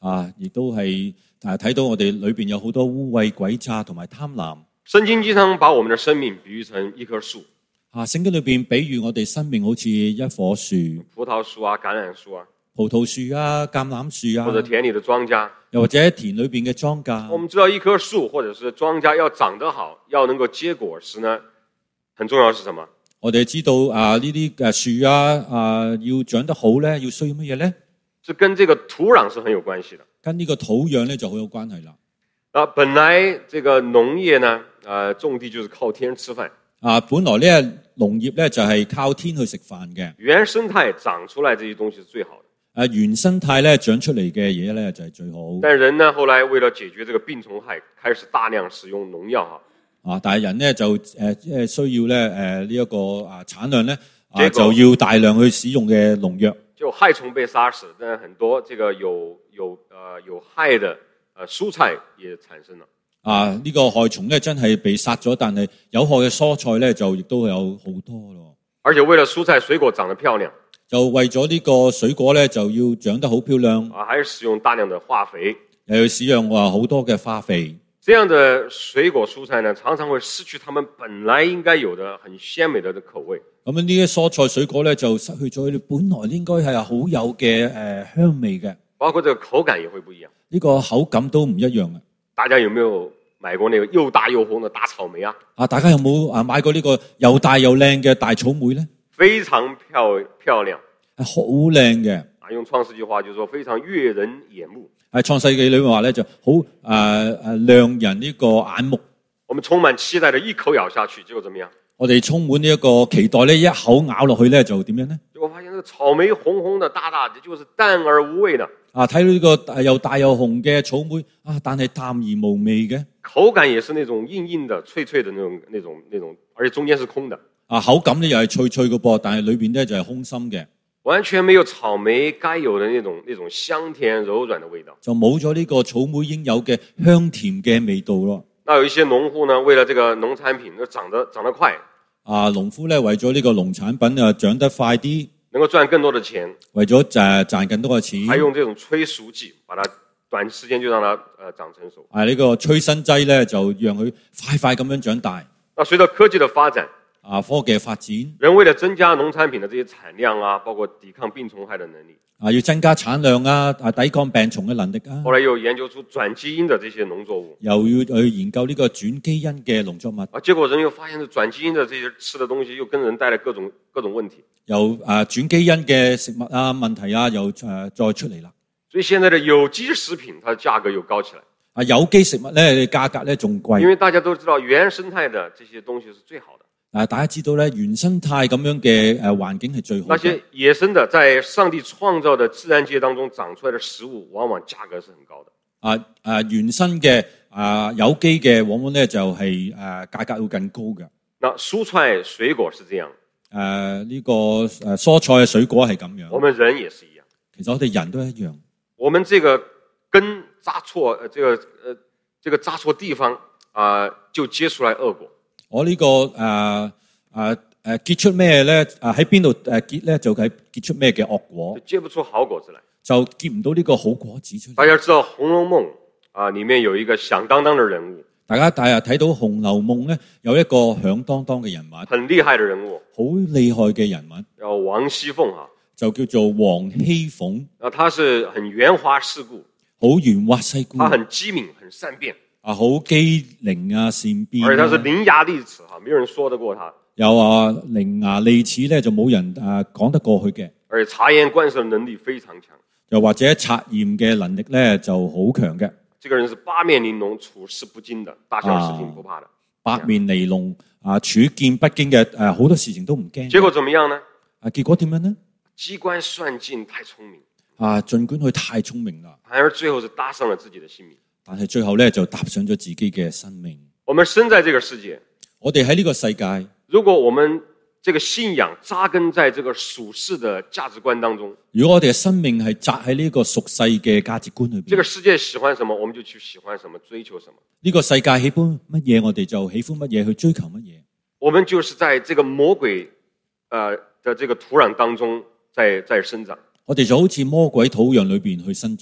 [SPEAKER 3] 啊，亦都係啊睇到我哋裏邊有好多污穢詭詐同埋貪婪。
[SPEAKER 2] 聖經經常把我們的生命比喻成一棵樹。
[SPEAKER 3] 啊，聖經裏邊比喻我哋生命好似一棵樹，
[SPEAKER 2] 葡萄樹啊，橄欖樹啊，
[SPEAKER 3] 葡萄樹啊、橄欖樹啊，
[SPEAKER 2] 或者田裏的莊稼，
[SPEAKER 3] 又或者田裏邊嘅莊稼。
[SPEAKER 2] 我們知道一棵樹或者是莊稼要長得好，要能夠結果實呢，很重要是什麼？
[SPEAKER 3] 我哋知道啊，呢啲誒樹啊啊要長得好咧，要需要乜嘢咧？
[SPEAKER 2] 是跟這個土壤是很有關係的。
[SPEAKER 3] 跟呢個土壤咧就好有關係啦。
[SPEAKER 2] 啊，本來這個農業呢，呃，種地就是靠天吃飯。
[SPEAKER 3] 啊，本來咧農業咧就係靠天去食飯嘅。
[SPEAKER 2] 原生態長出來這些東西是最好的。
[SPEAKER 3] 誒原生態咧長出嚟嘅嘢咧就係最好。
[SPEAKER 2] 但人呢，後來為了解決這個病蟲害，開始大量使用農藥哈。
[SPEAKER 3] 啊，但係人咧就誒誒需要咧誒呢一個啊產量咧啊就要大量去使用嘅農藥。
[SPEAKER 2] 就害蟲被殺死，但很多這個有有呃有害的呃蔬菜也產生了。
[SPEAKER 3] 啊，呢、這個害蟲咧真係被殺咗，但係有害嘅蔬菜咧就亦都有好多咯。
[SPEAKER 2] 而且為了蔬菜水果長得漂亮，
[SPEAKER 3] 就為咗呢個水果咧就要長得好漂亮。
[SPEAKER 2] 啊，還是使用大量的化肥，
[SPEAKER 3] 又要使用話好多嘅化肥。
[SPEAKER 2] 這樣的水果蔬菜呢，常常會失去它們本來應該有的很鮮美的口味。
[SPEAKER 3] 咁呢啲蔬菜水果咧就失去咗佢哋本來應該係好有嘅誒香味嘅。
[SPEAKER 2] 包括這個口感也會不一樣。
[SPEAKER 3] 呢個口感都唔一樣嘅。
[SPEAKER 2] 大家有沒有買過那個又大又紅的大草莓啊？
[SPEAKER 3] 啊，大家有冇啊買過呢個又大又靚嘅大草莓咧？
[SPEAKER 2] 非常漂漂亮，
[SPEAKER 3] 係好靚嘅。
[SPEAKER 2] 啊，用創世紀話就是說非常悅人眼目。
[SPEAKER 3] 喺創世紀裏面話咧就好誒誒亮人呢個眼目。
[SPEAKER 2] 我們充滿期待的一口咬下去，結果怎麼樣？
[SPEAKER 3] 我哋充滿呢一個期待咧，一口咬落去咧就點樣咧？
[SPEAKER 2] 結果發現呢個草莓紅紅的、大大的，就是淡而無味的。
[SPEAKER 3] 啊，睇到呢個又大又紅嘅草莓啊，但係淡而無味嘅。
[SPEAKER 2] 口感也是那種硬硬的、脆脆的那種、那種、那種，而且中間是空的。
[SPEAKER 3] 啊，口感咧又係脆脆嘅噃，但係裏邊咧就係空心嘅。
[SPEAKER 2] 完全沒有草莓該有的那種那種香甜柔軟的味道，
[SPEAKER 3] 就冇咗呢個草莓應有嘅香甜嘅味道咯。
[SPEAKER 2] 那有一些農戶呢，為了這個農產品，就長得長得快。
[SPEAKER 3] 啊，農夫咧為咗呢個農產品啊長得快啲，
[SPEAKER 2] 能夠賺更多的錢，
[SPEAKER 3] 為咗賺賺更多嘅錢，
[SPEAKER 2] 還用這種催熟劑，把它短時間就讓它呃長成熟。
[SPEAKER 3] 啊，呢個催生劑咧就讓佢快快咁樣長大。
[SPEAKER 2] 那隨着科技的發展。
[SPEAKER 3] 啊，科技嘅發展，
[SPEAKER 2] 人為了增加農產品的這些產量啊，包括抵抗病蟲害的能力，
[SPEAKER 3] 啊，要增加產量啊，啊，抵抗病蟲嘅能力啊。
[SPEAKER 2] 後來又研究出轉基因的這些農作物，
[SPEAKER 3] 又要去研究呢個轉基因嘅農作物。
[SPEAKER 2] 啊，結果人又發現，這轉基因的這些吃的東西又跟人帶來各種各種問題。
[SPEAKER 3] 又啊，轉基因嘅食物啊，問題啊，又誒、啊、再出嚟啦。
[SPEAKER 2] 所以現在的有機食品，它的價格又高起來。
[SPEAKER 3] 啊，有機食物咧，價格咧仲貴。
[SPEAKER 2] 因為大家都知道，原生態的這些東西是最好的。
[SPEAKER 3] 啊！大家知道咧，原生態咁樣嘅誒環境係最好嘅。
[SPEAKER 2] 那些野生的，在上帝創造的自然界當中長出來的食物，往往價格是很高的。
[SPEAKER 3] 啊啊，原生嘅啊有機嘅，往往咧就係誒價格會更高嘅。
[SPEAKER 2] 那蔬菜水果是這樣。
[SPEAKER 3] 誒呢個誒蔬菜水果係咁樣。
[SPEAKER 2] 我們人也是一樣。
[SPEAKER 3] 其實我哋人都一樣。
[SPEAKER 2] 我們這個根扎錯，呃，這個呃，這個扎錯地方啊，呃，就結出來惡果。我呢個誒誒誒
[SPEAKER 3] 結出咩咧？誒喺邊度誒結咧？就係結出咩嘅惡果？
[SPEAKER 2] 結不出好果子來，
[SPEAKER 3] 就結唔到呢個好果子出嚟。
[SPEAKER 2] 大家知道《紅樓夢》啊，裡面有一個響當當的人物。
[SPEAKER 3] 大家大家睇到《紅樓夢》咧，有一個響當當嘅人物，
[SPEAKER 2] 很厲害嘅人物，
[SPEAKER 3] 好厲害嘅人物，
[SPEAKER 2] 叫王熙鳳啊，
[SPEAKER 3] 就叫做王熙鳳。
[SPEAKER 2] 啊，他是很圓滑世故，
[SPEAKER 3] 好圓滑世故。
[SPEAKER 2] 他很機敏，很善變。
[SPEAKER 3] 啊，好機靈啊，善變、啊。
[SPEAKER 2] 而且他是伶牙俐齒哈，沒有人說得過他。
[SPEAKER 3] 有啊，伶牙俐齒咧就冇人啊講得過去嘅。
[SPEAKER 2] 而且察言觀色的能力非常強。
[SPEAKER 3] 又或者察驗嘅能力咧就好強嘅。
[SPEAKER 2] 這個人是八面玲瓏，處事不驚的，大小事情不怕的。
[SPEAKER 3] 八面玲瓏啊，處見不驚嘅誒，好多事情都唔驚。
[SPEAKER 2] 結果怎麼樣呢？
[SPEAKER 3] 啊，結果點樣呢？
[SPEAKER 2] 機關算盡，太聰明。
[SPEAKER 3] 啊，盡管佢太聰明啦，
[SPEAKER 2] 反而最後是搭上了自己的性命。
[SPEAKER 3] 但係最後咧就搭上咗自己嘅生命。
[SPEAKER 2] 我們生在這個世界，
[SPEAKER 3] 我哋喺呢個世界，
[SPEAKER 2] 如果我們這個信仰扎根在這個屬世的價值觀當中，
[SPEAKER 3] 如果我哋嘅生命係扎喺呢個屬世嘅價值觀裏邊，
[SPEAKER 2] 這個世界喜歡什麼，我們就去喜歡什麼，追求什麼。
[SPEAKER 3] 呢個世界喜歡乜嘢，我哋就喜歡乜嘢，去追求乜嘢。
[SPEAKER 2] 我們就是在這個魔鬼，呃的這個土壤當中在，在在生長。
[SPEAKER 3] 我哋就好似魔鬼土壤裏邊去生長。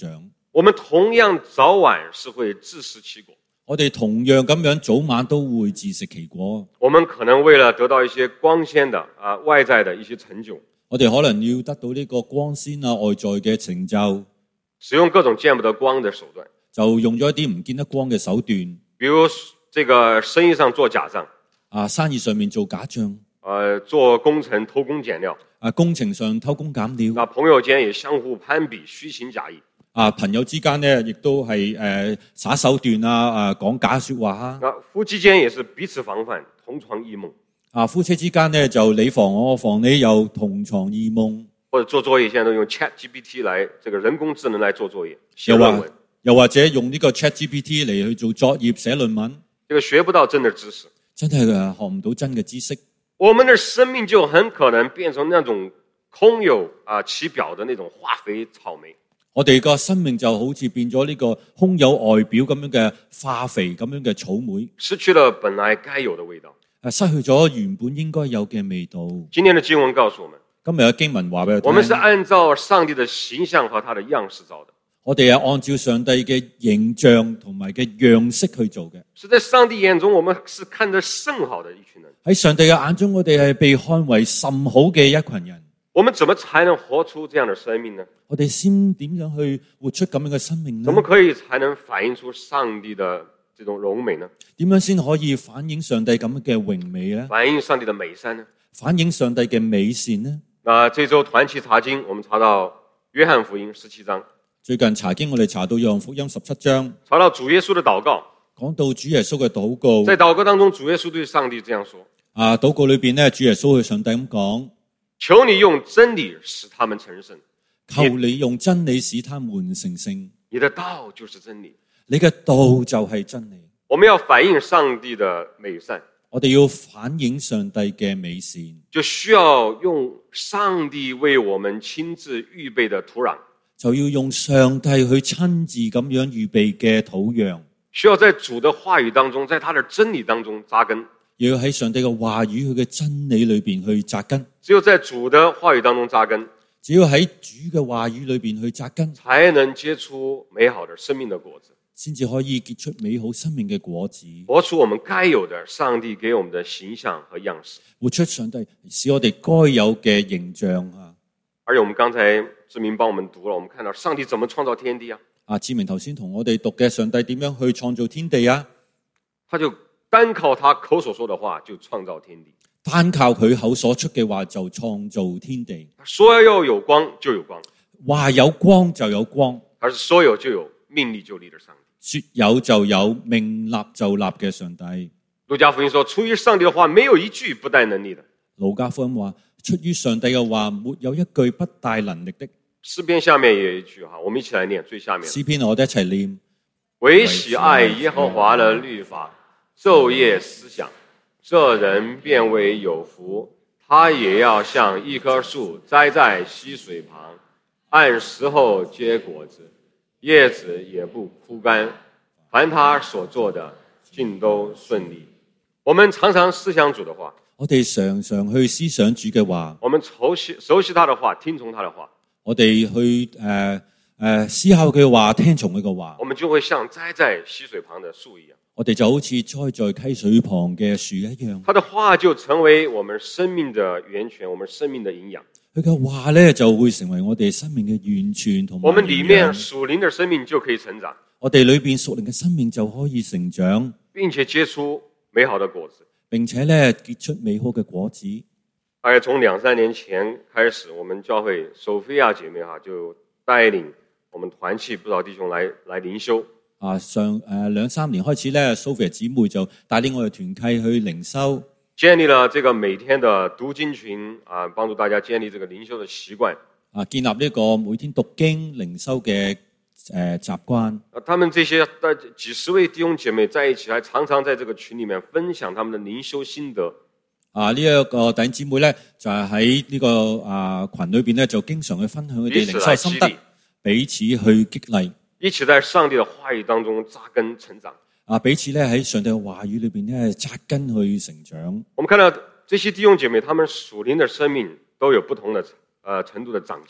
[SPEAKER 2] 我們同樣早晚是會自食其果。
[SPEAKER 3] 我哋同樣咁樣早晚都會自食其果。
[SPEAKER 2] 我們可能為了得到一些光鮮的啊外在的一些成就，
[SPEAKER 3] 我哋可能要得到呢個光鮮啊外在嘅成就，
[SPEAKER 2] 使用各種見不得光的手段，
[SPEAKER 3] 就用咗一啲唔見得光嘅手段，
[SPEAKER 2] 比如這個生意上做假賬，
[SPEAKER 3] 啊生意上面做假帳，
[SPEAKER 2] 呃做工程偷工減料，
[SPEAKER 3] 啊工程上偷工減料，
[SPEAKER 2] 那朋友間也相互攀比，虛情假意。
[SPEAKER 3] 啊朋友之間咧，亦都係誒耍手段啊，啊講假說話啊。
[SPEAKER 2] 那夫妻間也是彼此防範，同床異夢。
[SPEAKER 3] 啊夫妻之間咧就你防我，我防你，又同床異夢。
[SPEAKER 2] 或者做作業，現在都用 Chat G P T 來，這個人工智能來做作業、寫
[SPEAKER 3] 又
[SPEAKER 2] 論文。
[SPEAKER 3] 又或者用呢個 Chat G P T 嚟去做作業、寫論文，
[SPEAKER 2] 這個學不到真的知識，
[SPEAKER 3] 真係誒學唔到真嘅知識。
[SPEAKER 2] 我們的生命就很可能變成那種空有啊其表的那種化肥草莓。
[SPEAKER 3] 我哋個生命就好似變咗呢個空有外表咁樣嘅化肥咁樣嘅草莓，
[SPEAKER 2] 失去了本來該有的味道，
[SPEAKER 3] 失去咗原本應該有嘅味道。
[SPEAKER 2] 今天的經文告訴我們，
[SPEAKER 3] 今日嘅經文話俾我聽，
[SPEAKER 2] 我們是按照上帝的形象和他的樣式造的。
[SPEAKER 3] 我哋係按照上帝嘅形象同埋嘅樣式去做嘅。
[SPEAKER 2] 是在上帝眼中，我們是看得甚好的一群人。
[SPEAKER 3] 喺上帝嘅眼中，我哋係被看為甚好嘅一群人。
[SPEAKER 2] 我們怎麼才能活出這樣的生命呢？
[SPEAKER 3] 我哋先點樣去活出咁樣嘅生命呢？
[SPEAKER 2] 怎麼可以才能反映出上帝的這種榮美呢？
[SPEAKER 3] 點樣先可以反映上帝咁樣嘅榮美呢？
[SPEAKER 2] 反映上帝的美善呢？
[SPEAKER 3] 反映上帝嘅美善呢？
[SPEAKER 2] 那這週團契查經，我們查到約翰福音十七章。
[SPEAKER 3] 最近查經，我哋查到約翰福音十七章，
[SPEAKER 2] 查到主耶穌的禱告，
[SPEAKER 3] 講到主耶穌嘅禱告。
[SPEAKER 2] 在禱告當中，主耶穌對上帝這樣說：
[SPEAKER 3] 啊，禱告裏邊咧，主耶穌對上帝咁講。
[SPEAKER 2] 求你用真理使他們成聖，
[SPEAKER 3] 求你用真理使他們成聖。
[SPEAKER 2] 你的道就是真理，
[SPEAKER 3] 你嘅道就係真理。
[SPEAKER 2] 我們要反映上帝的美善，
[SPEAKER 3] 我哋要反映上帝嘅美善，
[SPEAKER 2] 就需要用上帝為我們親自預備的土壤，
[SPEAKER 3] 就要用上帝去親自咁樣預備嘅土壤，
[SPEAKER 2] 需要在主的話語當中，在他的真理當中扎根。
[SPEAKER 3] 要喺上帝嘅話語佢嘅真理裏邊去扎根，
[SPEAKER 2] 只有在主的話語當中扎根，
[SPEAKER 3] 只要喺主嘅話語裏邊去扎根，
[SPEAKER 2] 才能結出美好的生命的果子，
[SPEAKER 3] 先至可以結出美好生命嘅果子，
[SPEAKER 2] 活出我們該有的上帝給我們的形象和樣式，
[SPEAKER 3] 活出上帝使我哋該有嘅形象啊！
[SPEAKER 2] 而且我們剛才志明幫我們讀了，我們看到上帝怎麼創造天地啊？
[SPEAKER 3] 啊，志明頭先同我哋讀嘅上帝點樣去創造天地啊？
[SPEAKER 2] 他就單靠他口所說的話就創造天地，
[SPEAKER 3] 單靠佢口所出嘅話就創造天地。
[SPEAKER 2] 說要有光就有光，
[SPEAKER 3] 話有光就有光，
[SPEAKER 2] 他是說有就有，命立就立的上帝。
[SPEAKER 3] 說有就有，命立就立嘅上帝。
[SPEAKER 2] 路加福音說，出於上帝的話，沒有一句不帶能力的。
[SPEAKER 3] 路加福音話，出於上帝嘅話，沒有一句不帶能力的。
[SPEAKER 2] 詩篇下面也有一句哈，我們一起來念最下面。
[SPEAKER 3] 詩篇我哋一齊念，
[SPEAKER 2] 唯喜愛耶和華的律法，晝夜思想，這人便為有福。他也要像一棵樹栽在溪水旁，按時候結果子，葉子也不枯乾。凡他所做的，盡都順利。我們常常思想主的話，
[SPEAKER 3] 我哋常常去思想主嘅話，
[SPEAKER 2] 我們熟悉熟悉他的話，聽從他的話，
[SPEAKER 3] 我哋去誒誒、呃呃、思考佢嘅話，聽從佢嘅話，
[SPEAKER 2] 我們就會像栽在溪水旁的樹一樣。
[SPEAKER 3] 我哋就好似栽在溪水旁嘅樹一樣，
[SPEAKER 2] 他的話就成為我們生命的源泉，我們生命的營養。
[SPEAKER 3] 佢嘅話咧就會成為我哋生命嘅源泉同埋營養。
[SPEAKER 2] 我們裏面屬靈的生命就可以成長，
[SPEAKER 3] 我哋裏邊屬靈嘅生命就可以成長，
[SPEAKER 2] 並且結出美好的果子，
[SPEAKER 3] 並且咧結出美好嘅果子。
[SPEAKER 2] 大概從兩三年前開始，我們教會索菲亞姐妹哈就帶領我們團契不少弟兄來來靈修。
[SPEAKER 3] 啊，上誒兩三年開始咧 Sophia 姊妹就帶領我哋團契去靈修，
[SPEAKER 2] 建立了這個每天的讀經群啊，幫助大家建立這個靈修的習慣。
[SPEAKER 3] 啊，建立呢個每天讀經靈修嘅誒習慣。
[SPEAKER 2] 啊，他們這些幾十位弟兄姐妹在一起，還常常在這個群裡面分享他們的靈修心得。
[SPEAKER 3] 啊，呢、這、一個弟兄姊妹咧就係喺呢個啊群裏邊咧就經常去分享佢哋靈修心得，彼此去激勵。
[SPEAKER 2] 一起在上帝的話語當中扎根成長。
[SPEAKER 3] 啊，彼此咧喺上帝嘅話語裏邊咧扎根去成長。
[SPEAKER 2] 我們看到這些弟兄姐妹，他們屬靈的生命都有不同的呃程度的長進。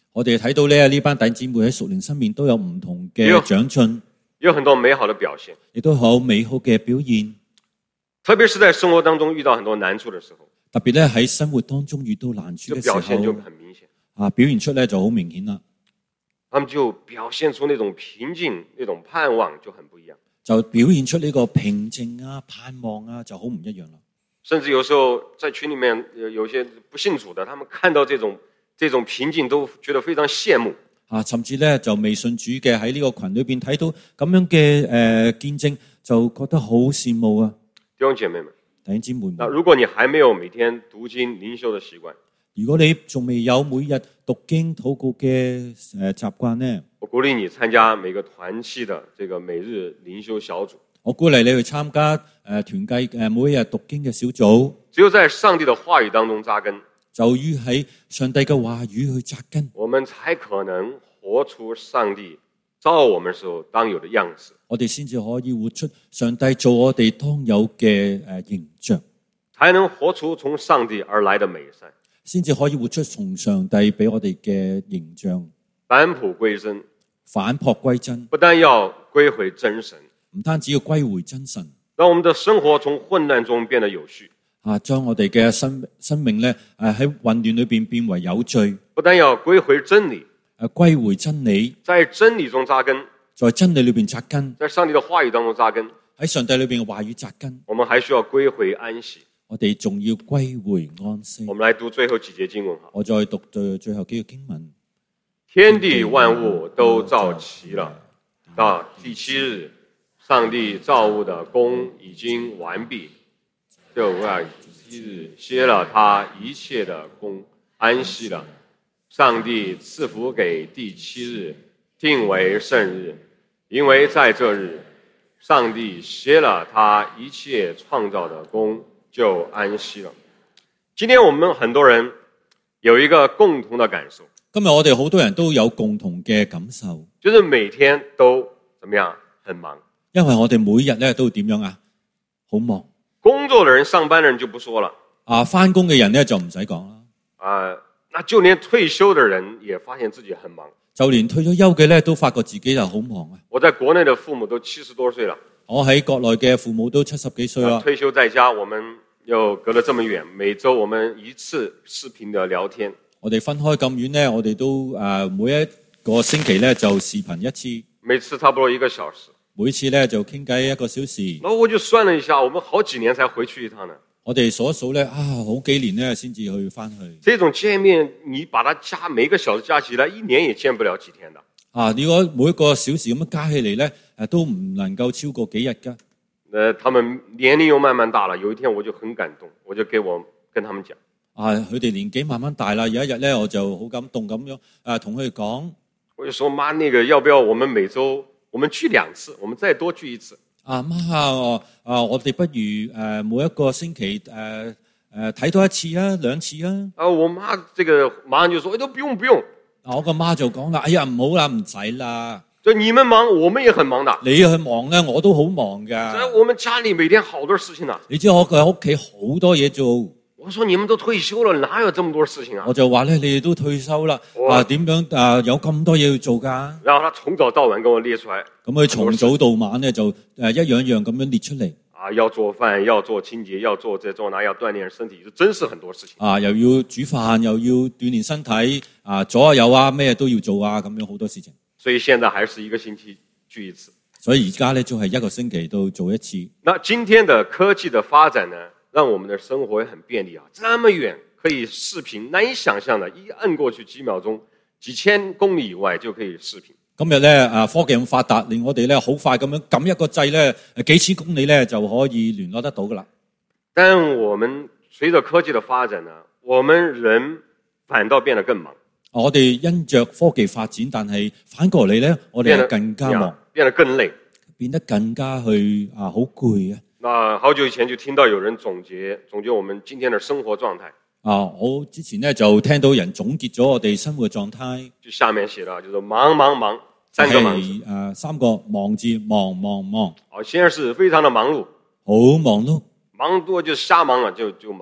[SPEAKER 3] 我哋睇到咧呢班弟兄姊妹喺屬靈生命都有唔同嘅長進，
[SPEAKER 2] 有很多美好的表現，
[SPEAKER 3] 亦都好美好嘅表現。
[SPEAKER 2] 特別是在生活當中遇到很多難處的時候，
[SPEAKER 3] 特別咧喺生活當中遇到難處嘅時
[SPEAKER 2] 表現就
[SPEAKER 3] 候，
[SPEAKER 2] 很明顯。
[SPEAKER 3] 啊表現出咧就好明顯啦，
[SPEAKER 2] 他們就表現出那種平靜、那種盼望就很不一樣。
[SPEAKER 3] 就表現出呢個平靜啊、盼望啊，就好唔一樣啦。
[SPEAKER 2] 甚至有時候在群裡面有有些不信主的，他們看到這種這種平靜都覺得非常羨慕。
[SPEAKER 3] 啊，甚至咧就未信主嘅喺呢個群裏邊睇到咁樣嘅誒、呃、見證，就覺得好羨慕啊！
[SPEAKER 2] 弟兄姐妹們，
[SPEAKER 3] 弟兄姊妹們，
[SPEAKER 2] 那如果你還沒有每天讀經靈修的習慣，
[SPEAKER 3] 如果你仲未有每日讀經禱告嘅誒習慣呢，
[SPEAKER 2] 我鼓勵你參加每個團契的這個每日靈修小組。
[SPEAKER 3] 我鼓勵你去參加誒團契誒每一日讀經嘅小組。
[SPEAKER 2] 只有在上帝的話語當中扎根，
[SPEAKER 3] 就於喺上帝嘅話語去扎根，
[SPEAKER 2] 我們才可能活出上帝造我們時候當有的樣子。
[SPEAKER 3] 我哋先至可以活出上帝做我哋當有嘅誒形象，
[SPEAKER 2] 才能活出從上帝而來的美善，
[SPEAKER 3] 先至可以活出從上帝俾我哋嘅形象。
[SPEAKER 2] 返璞歸真，
[SPEAKER 3] 返璞歸真，
[SPEAKER 2] 不但要歸回真神，
[SPEAKER 3] 唔單止要歸回真神，
[SPEAKER 2] 讓我們的生活從混亂中變得有序。
[SPEAKER 3] 啊，將我哋嘅生生命咧，誒喺混亂裏邊變為有序。
[SPEAKER 2] 不但要歸回真理，
[SPEAKER 3] 誒歸回真理，
[SPEAKER 2] 在真理中扎根，
[SPEAKER 3] 在真理裏邊扎根，
[SPEAKER 2] 在上帝的話語當中扎根。
[SPEAKER 3] 喺上帝裏邊嘅話語扎根。
[SPEAKER 2] 我們還需要歸回安息。
[SPEAKER 3] 我哋仲要歸回安息。
[SPEAKER 2] 我們來讀最後幾節經文。
[SPEAKER 3] 我再讀最最後幾個經文。
[SPEAKER 2] 天地萬物都造齊了，到第七日，上帝造物的工已經完畢，就在第七日歇了他一切的工，安息了。上帝賜福給第七日，定為聖日，因為在這日，上帝歇了他一切創造的工，就安息了。今天我們很多人有一個共同的感受，
[SPEAKER 3] 今日我哋好多人都有共同嘅感受，
[SPEAKER 2] 就是每天都怎麼樣，很忙。
[SPEAKER 3] 因為我哋每日咧都點樣啊？好忙。
[SPEAKER 2] 工作的人、上班的人就不說了。
[SPEAKER 3] 啊，返工嘅人咧就唔使講啦。
[SPEAKER 2] 啊，那就連退休的人也發現自己很忙。
[SPEAKER 3] 就連退咗休嘅咧都發覺自己就好忙啊。
[SPEAKER 2] 我在國內的父母都七十多歲了。
[SPEAKER 3] 我喺國內嘅父母都七十幾歲啦。
[SPEAKER 2] 退休在家，我們又隔得這麼遠，每週我們一次視頻的聊天。我哋分開咁遠咧，我哋都誒每一個星期咧就視頻一次。每次差不多一個小時。
[SPEAKER 3] 每次咧就傾偈一個小時。
[SPEAKER 2] 然後我就算了一下，我們好幾年才回去一趟呢。
[SPEAKER 3] 我哋數一數咧，啊，好幾年咧先至去翻去。
[SPEAKER 2] 這種見面，你把它加每個小時加起來，一年也見不了幾天的。啊，
[SPEAKER 3] 如果每一個小時咁樣加起嚟咧，誒都唔能夠超過幾日噶。
[SPEAKER 2] 呃，他們年齡又慢慢大了，有一天我就很感動，我就給我跟他們講。
[SPEAKER 3] 啊，佢哋年紀慢慢大啦，有一日咧我就好感動咁樣，誒同佢哋講。
[SPEAKER 2] 我就說媽，那個要不要我們每週我們聚兩次，我們再多聚一次。
[SPEAKER 3] 啊媽啊，啊我哋不如誒、呃、每一個星期誒誒睇多一次啊，兩次啊。
[SPEAKER 2] 啊，我媽這個馬上就說，哎，都不用不用。
[SPEAKER 3] 啊，我個媽就講啦，哎呀唔好啦，唔使啦。
[SPEAKER 2] 就你們忙，我們也很忙的。
[SPEAKER 3] 你去忙咧，我都好忙噶。
[SPEAKER 2] 所以我們家裏每天好多事情啊。
[SPEAKER 3] 你知道我喺屋企好多嘢做。
[SPEAKER 2] 我說你們都退休了，哪有這麼多事情啊？
[SPEAKER 3] 我就話咧，你哋都退休啦，啊點樣啊有咁多嘢要做噶？
[SPEAKER 2] 然後他從早到晚跟我列出來。
[SPEAKER 3] 咁佢從早到晚咧就誒一樣一樣咁樣列出嚟。
[SPEAKER 2] 啊，要做飯，要做清潔，要做這做那，要鍛鍊身體，就真是很多事情。
[SPEAKER 3] 啊，又要煮飯，又要鍛鍊身體，啊左啊右啊咩都要做啊，咁樣好多事情。
[SPEAKER 2] 所以現在還是一個星期聚一次。
[SPEAKER 3] 所以而家咧就係一個星期都做一次。
[SPEAKER 2] 那今天的科技的發展呢，讓我們的生活也很便利啊！這麼遠可以視頻，難以想象的，一按過去幾秒鐘，幾千公里以外就可以視頻。今日咧啊，科技咁發達，令我哋咧好快咁樣撳一個掣咧，幾千公里咧就可以聯絡得到噶啦。 但我們隨着科技的發展呢，我們人反倒變得更忙。我哋因着科技發展，但係反過嚟咧，我哋更加忙，變得更累，變得更加去啊好攰啊！那好久以前就聽到有人總結總結我們今天的生活狀態。啊，我之前咧就聽到人總結咗我哋生活狀態，就下面寫了，就是忙忙忙，三個忙字，誒，三個忙字，忙忙忙。好，先是非常的忙碌，好忙碌，忙多就瞎忙了，就就忙了。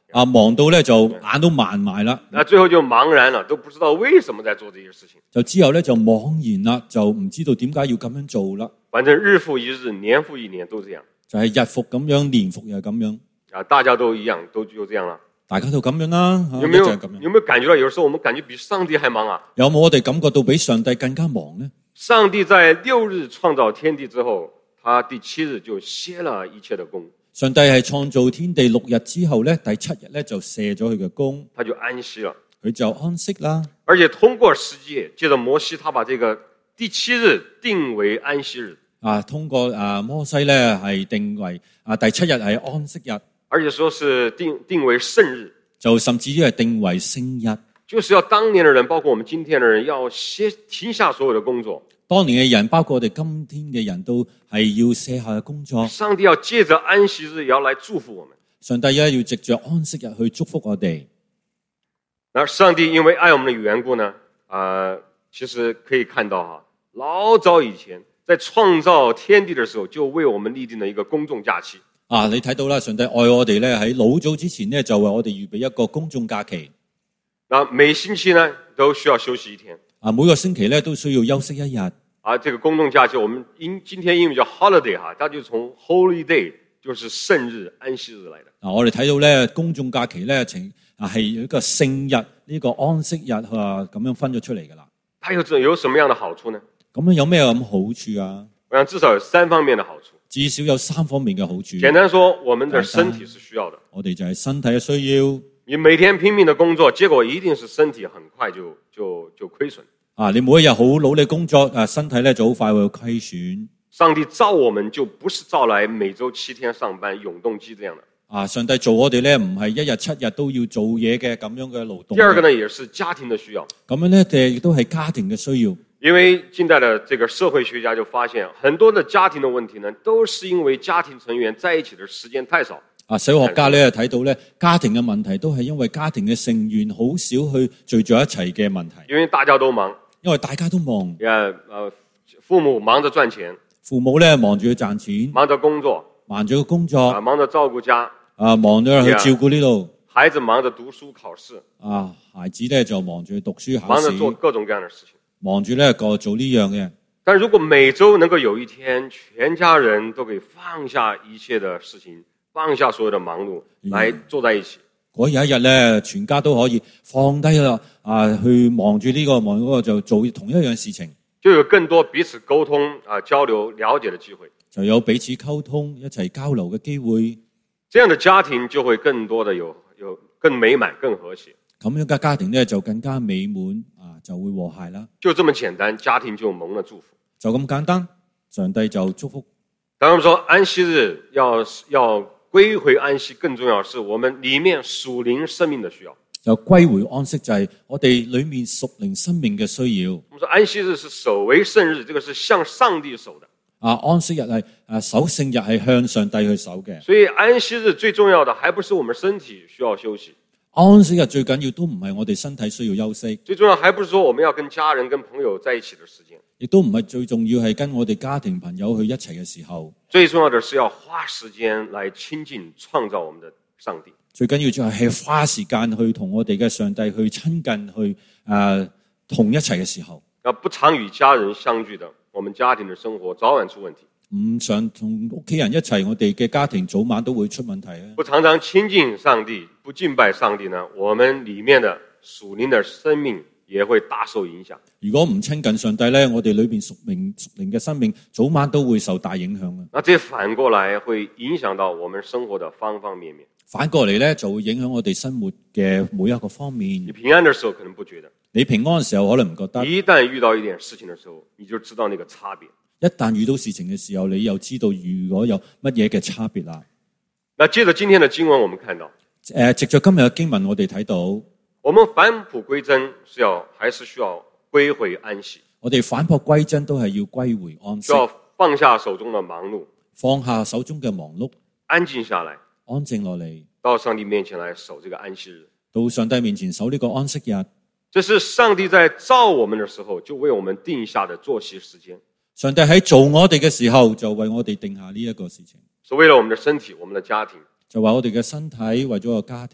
[SPEAKER 3] 啊，忙到咧就眼都盲埋啦。
[SPEAKER 2] 那最後就茫然了，都不知道為什麼在做這些事情。
[SPEAKER 3] 就之後咧就茫然啦，就唔知道點解要咁樣做啦。
[SPEAKER 2] 反正日復一日，年復一年都這樣。
[SPEAKER 3] 就係日復咁樣，年復又咁樣。
[SPEAKER 2] 啊，大家都一樣，都就這樣啦。
[SPEAKER 3] 大家都咁樣啦。
[SPEAKER 2] 有沒有
[SPEAKER 3] 就係咁樣。
[SPEAKER 2] 有沒有感覺到有時候我們感覺比上帝還忙啊？
[SPEAKER 3] 有冇我哋感覺到比上帝更加忙呢？
[SPEAKER 2] 上帝在六日創造天地之後，他第七日就歇了一切的工。
[SPEAKER 3] 上帝係創造天地六日之後咧，第七日咧就卸咗佢嘅工，
[SPEAKER 2] 他就安息了，
[SPEAKER 3] 佢就安息啦。
[SPEAKER 2] 而且通過十誡，借着摩西，他把這個第七日定為安息日。
[SPEAKER 3] 啊，通過啊摩西咧係定為啊第七日係安息日，
[SPEAKER 2] 而且說是定定為聖日，
[SPEAKER 3] 就甚至於係定為聖日，
[SPEAKER 2] 就是要當年的人，包括我們今天的人，要歇停下所有的工作。
[SPEAKER 3] 當年嘅人，包括我哋今天嘅人都係要卸下嘅工作。
[SPEAKER 2] 上帝要借着安息日也要來祝福我們。
[SPEAKER 3] 上帝咧要藉着安息日去祝福我哋。
[SPEAKER 2] 那上帝因為愛我們的緣故呢，啊、呃，其實可以看到哈，老早以前在創造天地的時候，就為我們立定了一個公眾假期。
[SPEAKER 3] 啊，你睇到啦，上帝愛我哋咧喺老早之前呢，就為我哋預備一個公眾假期。
[SPEAKER 2] 那每星期呢都需要休息一天。
[SPEAKER 3] 啊，每個星期咧都需要休息一日。
[SPEAKER 2] 啊，這個公眾假期，我們英今天英語叫 holiday 哈，它就從 holy day 就是聖日安息日來的。
[SPEAKER 3] 啊，我哋睇到咧公眾假期咧，情啊係一個聖日呢個安息日啊咁樣分咗出嚟噶啦。
[SPEAKER 2] 它有有什麼樣的好處呢？
[SPEAKER 3] 咁樣有咩咁好處啊？
[SPEAKER 2] 我想至少有三方面的好處。
[SPEAKER 3] 至少有三方面嘅好處。
[SPEAKER 2] 簡單說，我們的身體是需要的。
[SPEAKER 3] 我哋就係身體嘅需要。
[SPEAKER 2] 你每天拼命的工作，結果一定是身體很快就就就虧損。啊，
[SPEAKER 3] 你每一日好努力工作，啊，身體咧就好快會有虧損。
[SPEAKER 2] 上帝造我們就不是造來每周七天上班永動機這樣的。
[SPEAKER 3] 啊，上帝做我哋咧唔係一日七日都要做嘢嘅咁樣嘅勞動。
[SPEAKER 2] 第二個呢，也是家庭的需要。
[SPEAKER 3] 咁樣咧，誒亦都係家庭嘅需要。
[SPEAKER 2] 因為近代的這個社會學家就發現，很多的家庭的問題呢，都是因為家庭成員在一起的時間太少。
[SPEAKER 3] 啊，社會學家咧睇到咧，家庭嘅問題都係因為家庭嘅成員好少去聚在一齊嘅問題。
[SPEAKER 2] 因為大家都忙，
[SPEAKER 3] 因為大家都忙。
[SPEAKER 2] 誒，呃，父母忙着賺錢，
[SPEAKER 3] 父母咧忙住去賺錢，
[SPEAKER 2] 忙着工作，
[SPEAKER 3] 忙住工作，
[SPEAKER 2] 啊，忙着照顧家，
[SPEAKER 3] 啊，忙咗去照顧呢度。
[SPEAKER 2] 孩子忙着讀書考試，
[SPEAKER 3] 啊，孩子咧就忙住去讀書考試，
[SPEAKER 2] 忙着做各種各樣的事情，
[SPEAKER 3] 忙住咧個做呢樣嘅。
[SPEAKER 2] 但如果每周能夠有一天，全家人都可以放下一切的事情，放下所有的忙碌，來坐在一起。
[SPEAKER 3] 嗰有一日咧，全家都可以放低啦，啊，去忙住呢個忙嗰個，就做同一樣事情，
[SPEAKER 2] 就有更多彼此溝通啊、交流、了解的機會，
[SPEAKER 3] 就有彼此溝通、一齊交流嘅機會。
[SPEAKER 2] 這樣的家庭就會更多的有有更美滿、更和諧。
[SPEAKER 3] 咁樣嘅家庭咧就更加美滿啊，就會和諧啦。
[SPEAKER 2] 就這麼簡單，家庭就蒙了祝福。
[SPEAKER 3] 就咁簡單，上帝就祝福。
[SPEAKER 2] 當我們說安息日要要歸回安息，更重要是我們裏面屬靈生命的需要。
[SPEAKER 3] 就歸回安息就係我哋裏面屬靈生命嘅需要。
[SPEAKER 2] 我們說安息日是守為聖日，這個是向上帝守的。
[SPEAKER 3] 啊，安息日係啊守聖日係向上帝去守嘅。
[SPEAKER 2] 所以安息日最重要的，還不是我們身體需要休息。
[SPEAKER 3] 安息日最緊要都唔係我哋身體需要休息，
[SPEAKER 2] 最重要還不是說我們要跟家人、跟朋友在一起的時間，
[SPEAKER 3] 亦都唔係最重要係跟我哋家庭朋友去一齊嘅時候。
[SPEAKER 2] 最重要的是要花時間來親近創造我們的上帝。
[SPEAKER 3] 最緊要就係花時間去同我哋嘅上帝去親近，去誒、呃、同一齊嘅時候。
[SPEAKER 2] 要不常與家人相聚的，我們家庭的生活早晚出問題。
[SPEAKER 3] 唔想同屋企人一齊，我哋嘅家庭早晚都會出問題啊！
[SPEAKER 2] 不常常親近上帝，不敬拜上帝呢，我們裏面的屬靈的生命也會大受影響。
[SPEAKER 3] 如果唔親近上帝咧，我哋裏邊屬靈屬靈嘅生命早晚都會受大影響啊！
[SPEAKER 2] 那這反過來會影響到我們生活的方方面面。
[SPEAKER 3] 反過嚟咧，就會影響我哋生活嘅每一個方面。
[SPEAKER 2] 你平安的時候可能不覺得，
[SPEAKER 3] 你平安嘅時候可能唔覺得，
[SPEAKER 2] 一旦遇到一點事情的時候，你就知道那個差別。
[SPEAKER 3] 一旦遇到事情嘅時候，你又知道如果有乜嘢嘅差別啦。
[SPEAKER 2] 那接着今天的經文，我們看到，
[SPEAKER 3] 誒，藉着今日嘅經文，我哋睇到，
[SPEAKER 2] 我們返璞歸真是要還是需要歸回安息？
[SPEAKER 3] 我哋返璞歸真都係要歸回安息，
[SPEAKER 2] 需要放下手中的忙碌，
[SPEAKER 3] 放下手中嘅忙碌，
[SPEAKER 2] 安靜下來，
[SPEAKER 3] 安靜落嚟，
[SPEAKER 2] 到上帝面前來守這個安息日，
[SPEAKER 3] 到上帝面前守呢個安息日。
[SPEAKER 2] 這是上帝在造我們的時候就為我們定下的作息時間。
[SPEAKER 3] 上帝喺做我哋嘅時候，就為我哋定下呢一個事情，
[SPEAKER 2] 是為了我們的身體、我們的家庭，
[SPEAKER 3] 就為我哋嘅身體，為咗個家庭，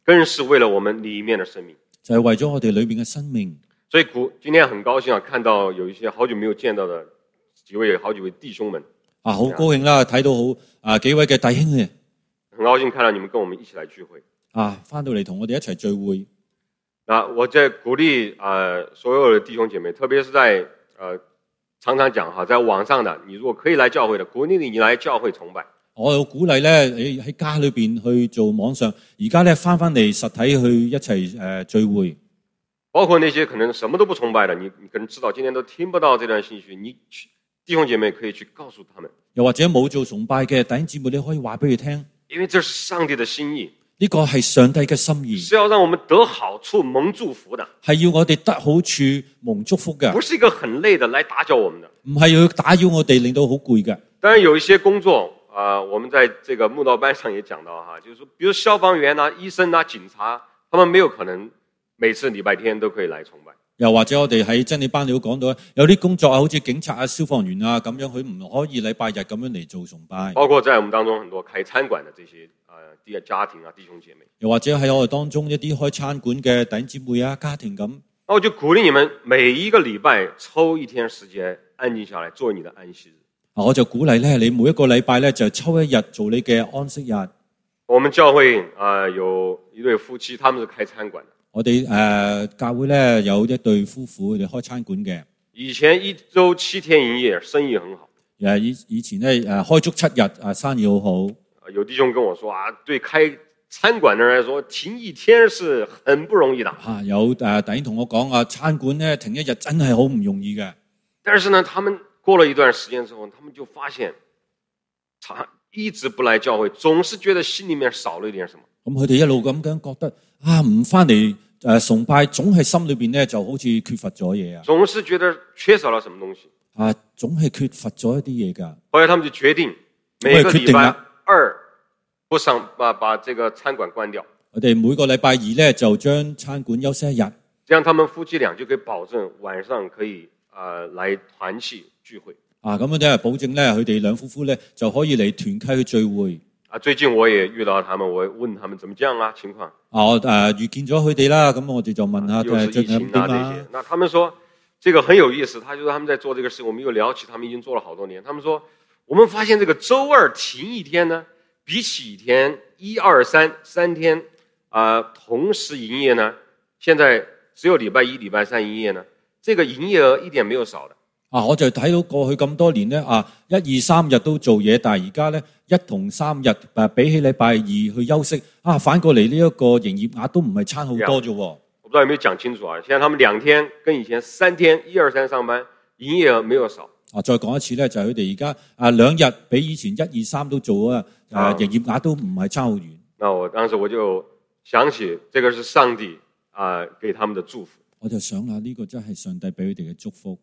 [SPEAKER 2] 更是为了我們裡面的生命，
[SPEAKER 3] 就係為咗我哋裏面嘅生命。
[SPEAKER 2] 所以古今天很高興啊，看到有一些好久沒有見到的幾位好幾位弟兄們
[SPEAKER 3] 啊，好高興啦，睇到好啊幾位嘅弟兄嘅，
[SPEAKER 2] 很高興看到你們跟我們一起來聚會
[SPEAKER 3] 啊，翻到嚟同我哋一齊聚會。
[SPEAKER 2] 那我在鼓勵啊、呃、所有的弟兄姐妹，特別是在呃常常講哈，在網上的，你如果可以來教會的，鼓勵你來教會崇拜。
[SPEAKER 3] 我有鼓勵咧，你喺家裏邊去做網上，而家咧翻翻嚟實體去一齊誒聚會。
[SPEAKER 2] 包括那些可能什麼都不崇拜的，你你可能知道今天都聽不到這段信息，你弟兄姐妹可以去告訴他們。
[SPEAKER 3] 又或者冇做崇拜嘅弟兄姊妹，你可以話俾佢聽，
[SPEAKER 2] 因為這是上帝的心意，
[SPEAKER 3] 呢個係上帝嘅心意，
[SPEAKER 2] 是要讓我們得好處蒙祝福的，
[SPEAKER 3] 係要我哋得好處蒙祝福嘅，
[SPEAKER 2] 不是一個很累的來打攪我們的，
[SPEAKER 3] 唔係要打擾我哋，令到好攰嘅。
[SPEAKER 2] 當然有一些工作啊、呃，我們在這個慕道班上也講到哈，就是說，比如消防員啊、醫生啊、警察，他們沒有可能每次禮拜天都可以來崇拜。
[SPEAKER 3] 又或者我哋喺真理班都講到，有啲工作啊，好似警察啊、消防員啊咁樣，佢唔可以禮拜日咁樣嚟做崇拜。包
[SPEAKER 2] 括在我們當中很多開餐館的這些呃家庭啊、弟兄姐妹。
[SPEAKER 3] 又或者喺我哋當中一啲開餐館嘅弟兄姊妹啊、家庭咁。
[SPEAKER 2] 那我就鼓勵你們每一個禮拜抽一天時間安靜下來做你的安息日。
[SPEAKER 3] 我就鼓勵咧，你每一個禮拜咧就抽一日做你嘅安息日。
[SPEAKER 2] 我們教會啊、呃、有一對夫妻，他們是開餐館的。
[SPEAKER 3] 我哋誒、呃、教會咧有一對夫婦，佢哋開餐館嘅。
[SPEAKER 2] 以前一周七天營業，生意很好。
[SPEAKER 3] 誒以以前咧誒開足七日，誒生意好好。
[SPEAKER 2] 有弟兄跟我說啊，對開餐館的人來說，停一天是很不容易的。
[SPEAKER 3] 啊有誒弟兄同我講啊，餐館咧停一日真係好唔容易嘅。
[SPEAKER 2] 但是呢，他們過了一段時間之後，他們就發現，他一直不來教會，總是覺得心裡面少了一點什麼。
[SPEAKER 3] 咁佢哋一路咁樣覺得啊，唔翻嚟誒崇拜，總係心裏邊咧就好似缺乏咗嘢啊。
[SPEAKER 2] 總是覺得缺少了什麼東西
[SPEAKER 3] 啊，總係缺乏咗一啲嘢㗎。
[SPEAKER 2] 後來他們就決定每個禮拜二不上，把把這個餐館關掉。
[SPEAKER 3] 我哋每個禮拜二咧就將餐館休息一日，
[SPEAKER 2] 這樣他們夫妻倆就可以保證晚上可以啊、呃、來團契聚會。
[SPEAKER 3] 啊，咁樣就係保證咧，佢哋兩夫婦咧就可以嚟團契去聚會。
[SPEAKER 2] 啊，最近我也遇到他們，我問他們怎麼樣啊情況。啊，
[SPEAKER 3] 我誒遇見咗佢哋啦，咁我哋就問下
[SPEAKER 2] 誒最近點啊這些。那他們說，這個很有意思，他就說他們在做這個事，我們又聊起，他們已經做了好多年。他們說，我們發現這個週二停一天呢，比起以前一二三三天啊、呃、同時營業呢，現在只有禮拜一、禮拜三營業呢，這個營業額一點沒有少的。
[SPEAKER 3] 啊！我就睇到過去咁多年咧，啊，一二三日都做嘢，但係而家咧一同三日，誒比起禮拜二去休息，啊，反過嚟呢一個營業額都唔係差好多啫。我
[SPEAKER 2] 不知道有沒有講清楚啊？現在他們兩天跟以前三天一二三上班，營業額沒有少。
[SPEAKER 3] 啊，再講一次咧，就係佢哋而家啊兩日比以前一二三都做啊，誒、啊、營業額都唔係差好遠。
[SPEAKER 2] 那我當時我就想起，這個是上帝啊給他們的祝福。
[SPEAKER 3] 我就想下呢個真係上帝俾佢哋嘅祝福。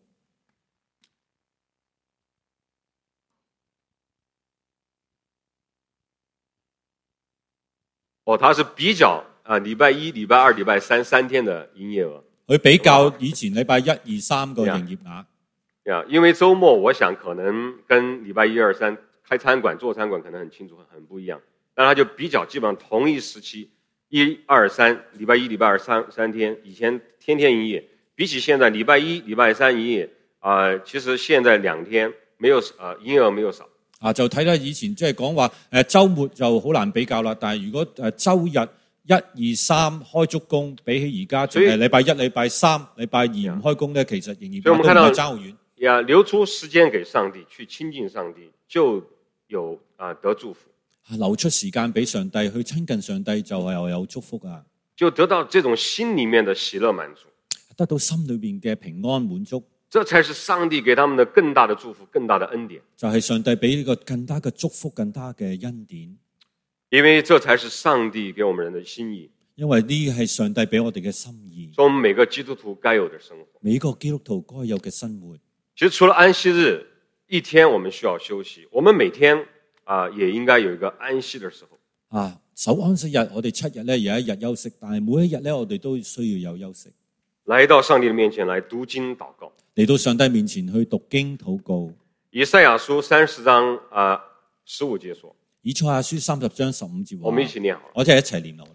[SPEAKER 2] 哦，他是比較啊，禮拜一、禮拜二、禮拜三三天的營業額。
[SPEAKER 3] 佢比較以前禮拜一、二、三個營業額。
[SPEAKER 2] 呀，因為週末我想可能跟禮拜一、二、三開餐館、做餐館可能很清楚，很不一樣。但他就比較基本上同一時期，一、二、三，禮拜一、禮拜二、三三天，以前天天營業，比起現在禮拜一、禮拜三營業，啊、呃，其實現在兩天沒有啊、呃，營業額沒有少。
[SPEAKER 3] 啊，就睇咧以前即係講話誒週末就好難比較啦，但係如果誒週日一二三開足工，比起而家仲係禮拜一、禮拜三、禮拜二唔開工咧，其實仍然都唔係爭好遠。
[SPEAKER 2] 呀，留出時間給上帝，去親近上帝，就有啊得祝福。
[SPEAKER 3] 留出時間俾上帝去親近上帝，就係又有祝福啊！
[SPEAKER 2] 就得到這種心裡面的喜樂滿足，
[SPEAKER 3] 得到心裏面嘅平安滿足。
[SPEAKER 2] 這才是上帝給他們的更大的祝福，更大的恩典。
[SPEAKER 3] 就係上帝俾呢個更大嘅祝福，更大嘅恩典。
[SPEAKER 2] 因為這才是上帝給我們人的心意。
[SPEAKER 3] 因為呢係上帝俾我哋嘅心意。
[SPEAKER 2] 做我們每個基督徒該有的生活。
[SPEAKER 3] 每個基督徒該有嘅生活。
[SPEAKER 2] 其實除了安息日，一天我們需要休息，我們每天啊、呃、也應該有一個安息的時候。
[SPEAKER 3] 啊，守安息日，我哋七日咧有一日休息，但係每一日咧我哋都需要有休息。
[SPEAKER 2] 來到上帝的面前來讀經禱告。嚟
[SPEAKER 3] 到上帝面前去讀經禱告。
[SPEAKER 2] 以賽亞書三十章啊十五節說。
[SPEAKER 3] 以賽亞書三十章十五節。
[SPEAKER 2] 我們一起念好。
[SPEAKER 3] 我哋一齊念落。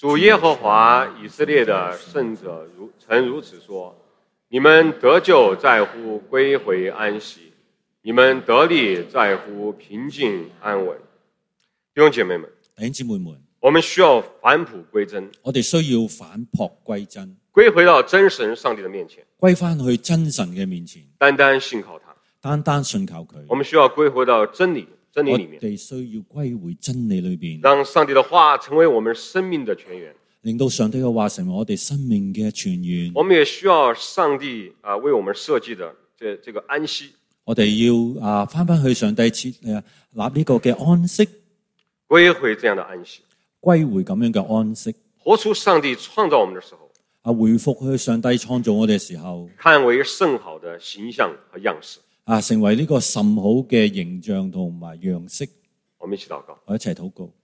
[SPEAKER 2] 主耶和华以色列的圣者如曾如此说：你们得救在乎归回安息，你们得力在乎平静安稳。弟兄姐妹们，
[SPEAKER 3] 弟兄姊妹們，
[SPEAKER 2] 我們需要返璞歸真，
[SPEAKER 3] 我哋需要返璞歸真，
[SPEAKER 2] 歸回到真神上帝的面前，
[SPEAKER 3] 歸翻去真神嘅面前，
[SPEAKER 2] 單單信靠他，
[SPEAKER 3] 單單信靠佢。
[SPEAKER 2] 我們需要歸回到真理真理裏面，
[SPEAKER 3] 我哋需要歸回真理裏邊，
[SPEAKER 2] 讓上帝的話成為我們生命的泉源，
[SPEAKER 3] 令到上帝嘅話成為我哋生命嘅泉源。
[SPEAKER 2] 我們也需要上帝啊為我們設計的這這個安息，
[SPEAKER 3] 我哋要啊翻翻去上帝設誒立呢個嘅安息，
[SPEAKER 2] 歸回這樣的安息，
[SPEAKER 3] 歸回咁樣嘅安息，
[SPEAKER 2] 活出上帝創造我們的時候，
[SPEAKER 3] 啊回復去上帝創造我哋嘅時候，
[SPEAKER 2] 看為甚好的形象和樣式，
[SPEAKER 3] 啊成為呢個甚好嘅形象同埋樣式。
[SPEAKER 2] 我們一起禱告，
[SPEAKER 3] 我一齊禱告。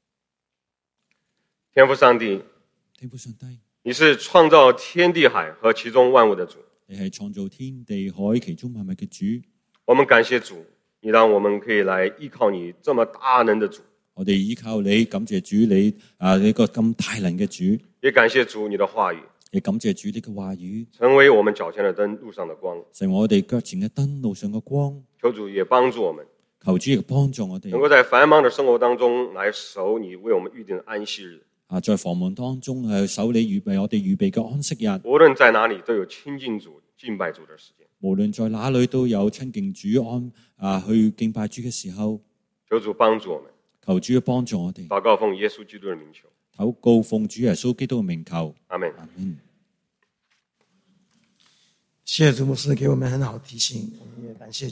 [SPEAKER 2] 天父上帝，
[SPEAKER 3] 天父上帝，
[SPEAKER 2] 你是創造天地海和其中萬物的主，
[SPEAKER 3] 你係創造天地海其中萬物嘅主。
[SPEAKER 2] 我們感謝主，你讓我們可以來依靠你這麼大能的主。
[SPEAKER 3] 我哋依靠你，感謝主你啊呢個咁大能嘅主，
[SPEAKER 2] 也感謝主你的話語，
[SPEAKER 3] 亦感謝主呢個話語，
[SPEAKER 2] 成為我們腳前的燈，路上的光。
[SPEAKER 3] 成為我哋腳前嘅燈，路上嘅光。
[SPEAKER 2] 求主也幫助我們，
[SPEAKER 3] 求主亦幫助我哋，
[SPEAKER 2] 能夠在繁忙的生活當中來守你為我們預定的安息日。
[SPEAKER 3] 啊，在房門當中係守你預備我哋預備嘅安息日。
[SPEAKER 2] 無論在哪裡都有親近主、敬拜主的時間。
[SPEAKER 3] 無論在哪裡都有親近主安啊去敬拜主嘅時候。
[SPEAKER 2] 求主幫助我們，
[SPEAKER 3] 求主幫助我哋。
[SPEAKER 2] 禱告奉耶穌基督的名求。
[SPEAKER 3] 禱告奉主耶穌基督嘅名求。
[SPEAKER 2] 阿門。
[SPEAKER 3] 阿門。
[SPEAKER 4] 謝謝主牧師給我們很好的提醒，我們也感謝主。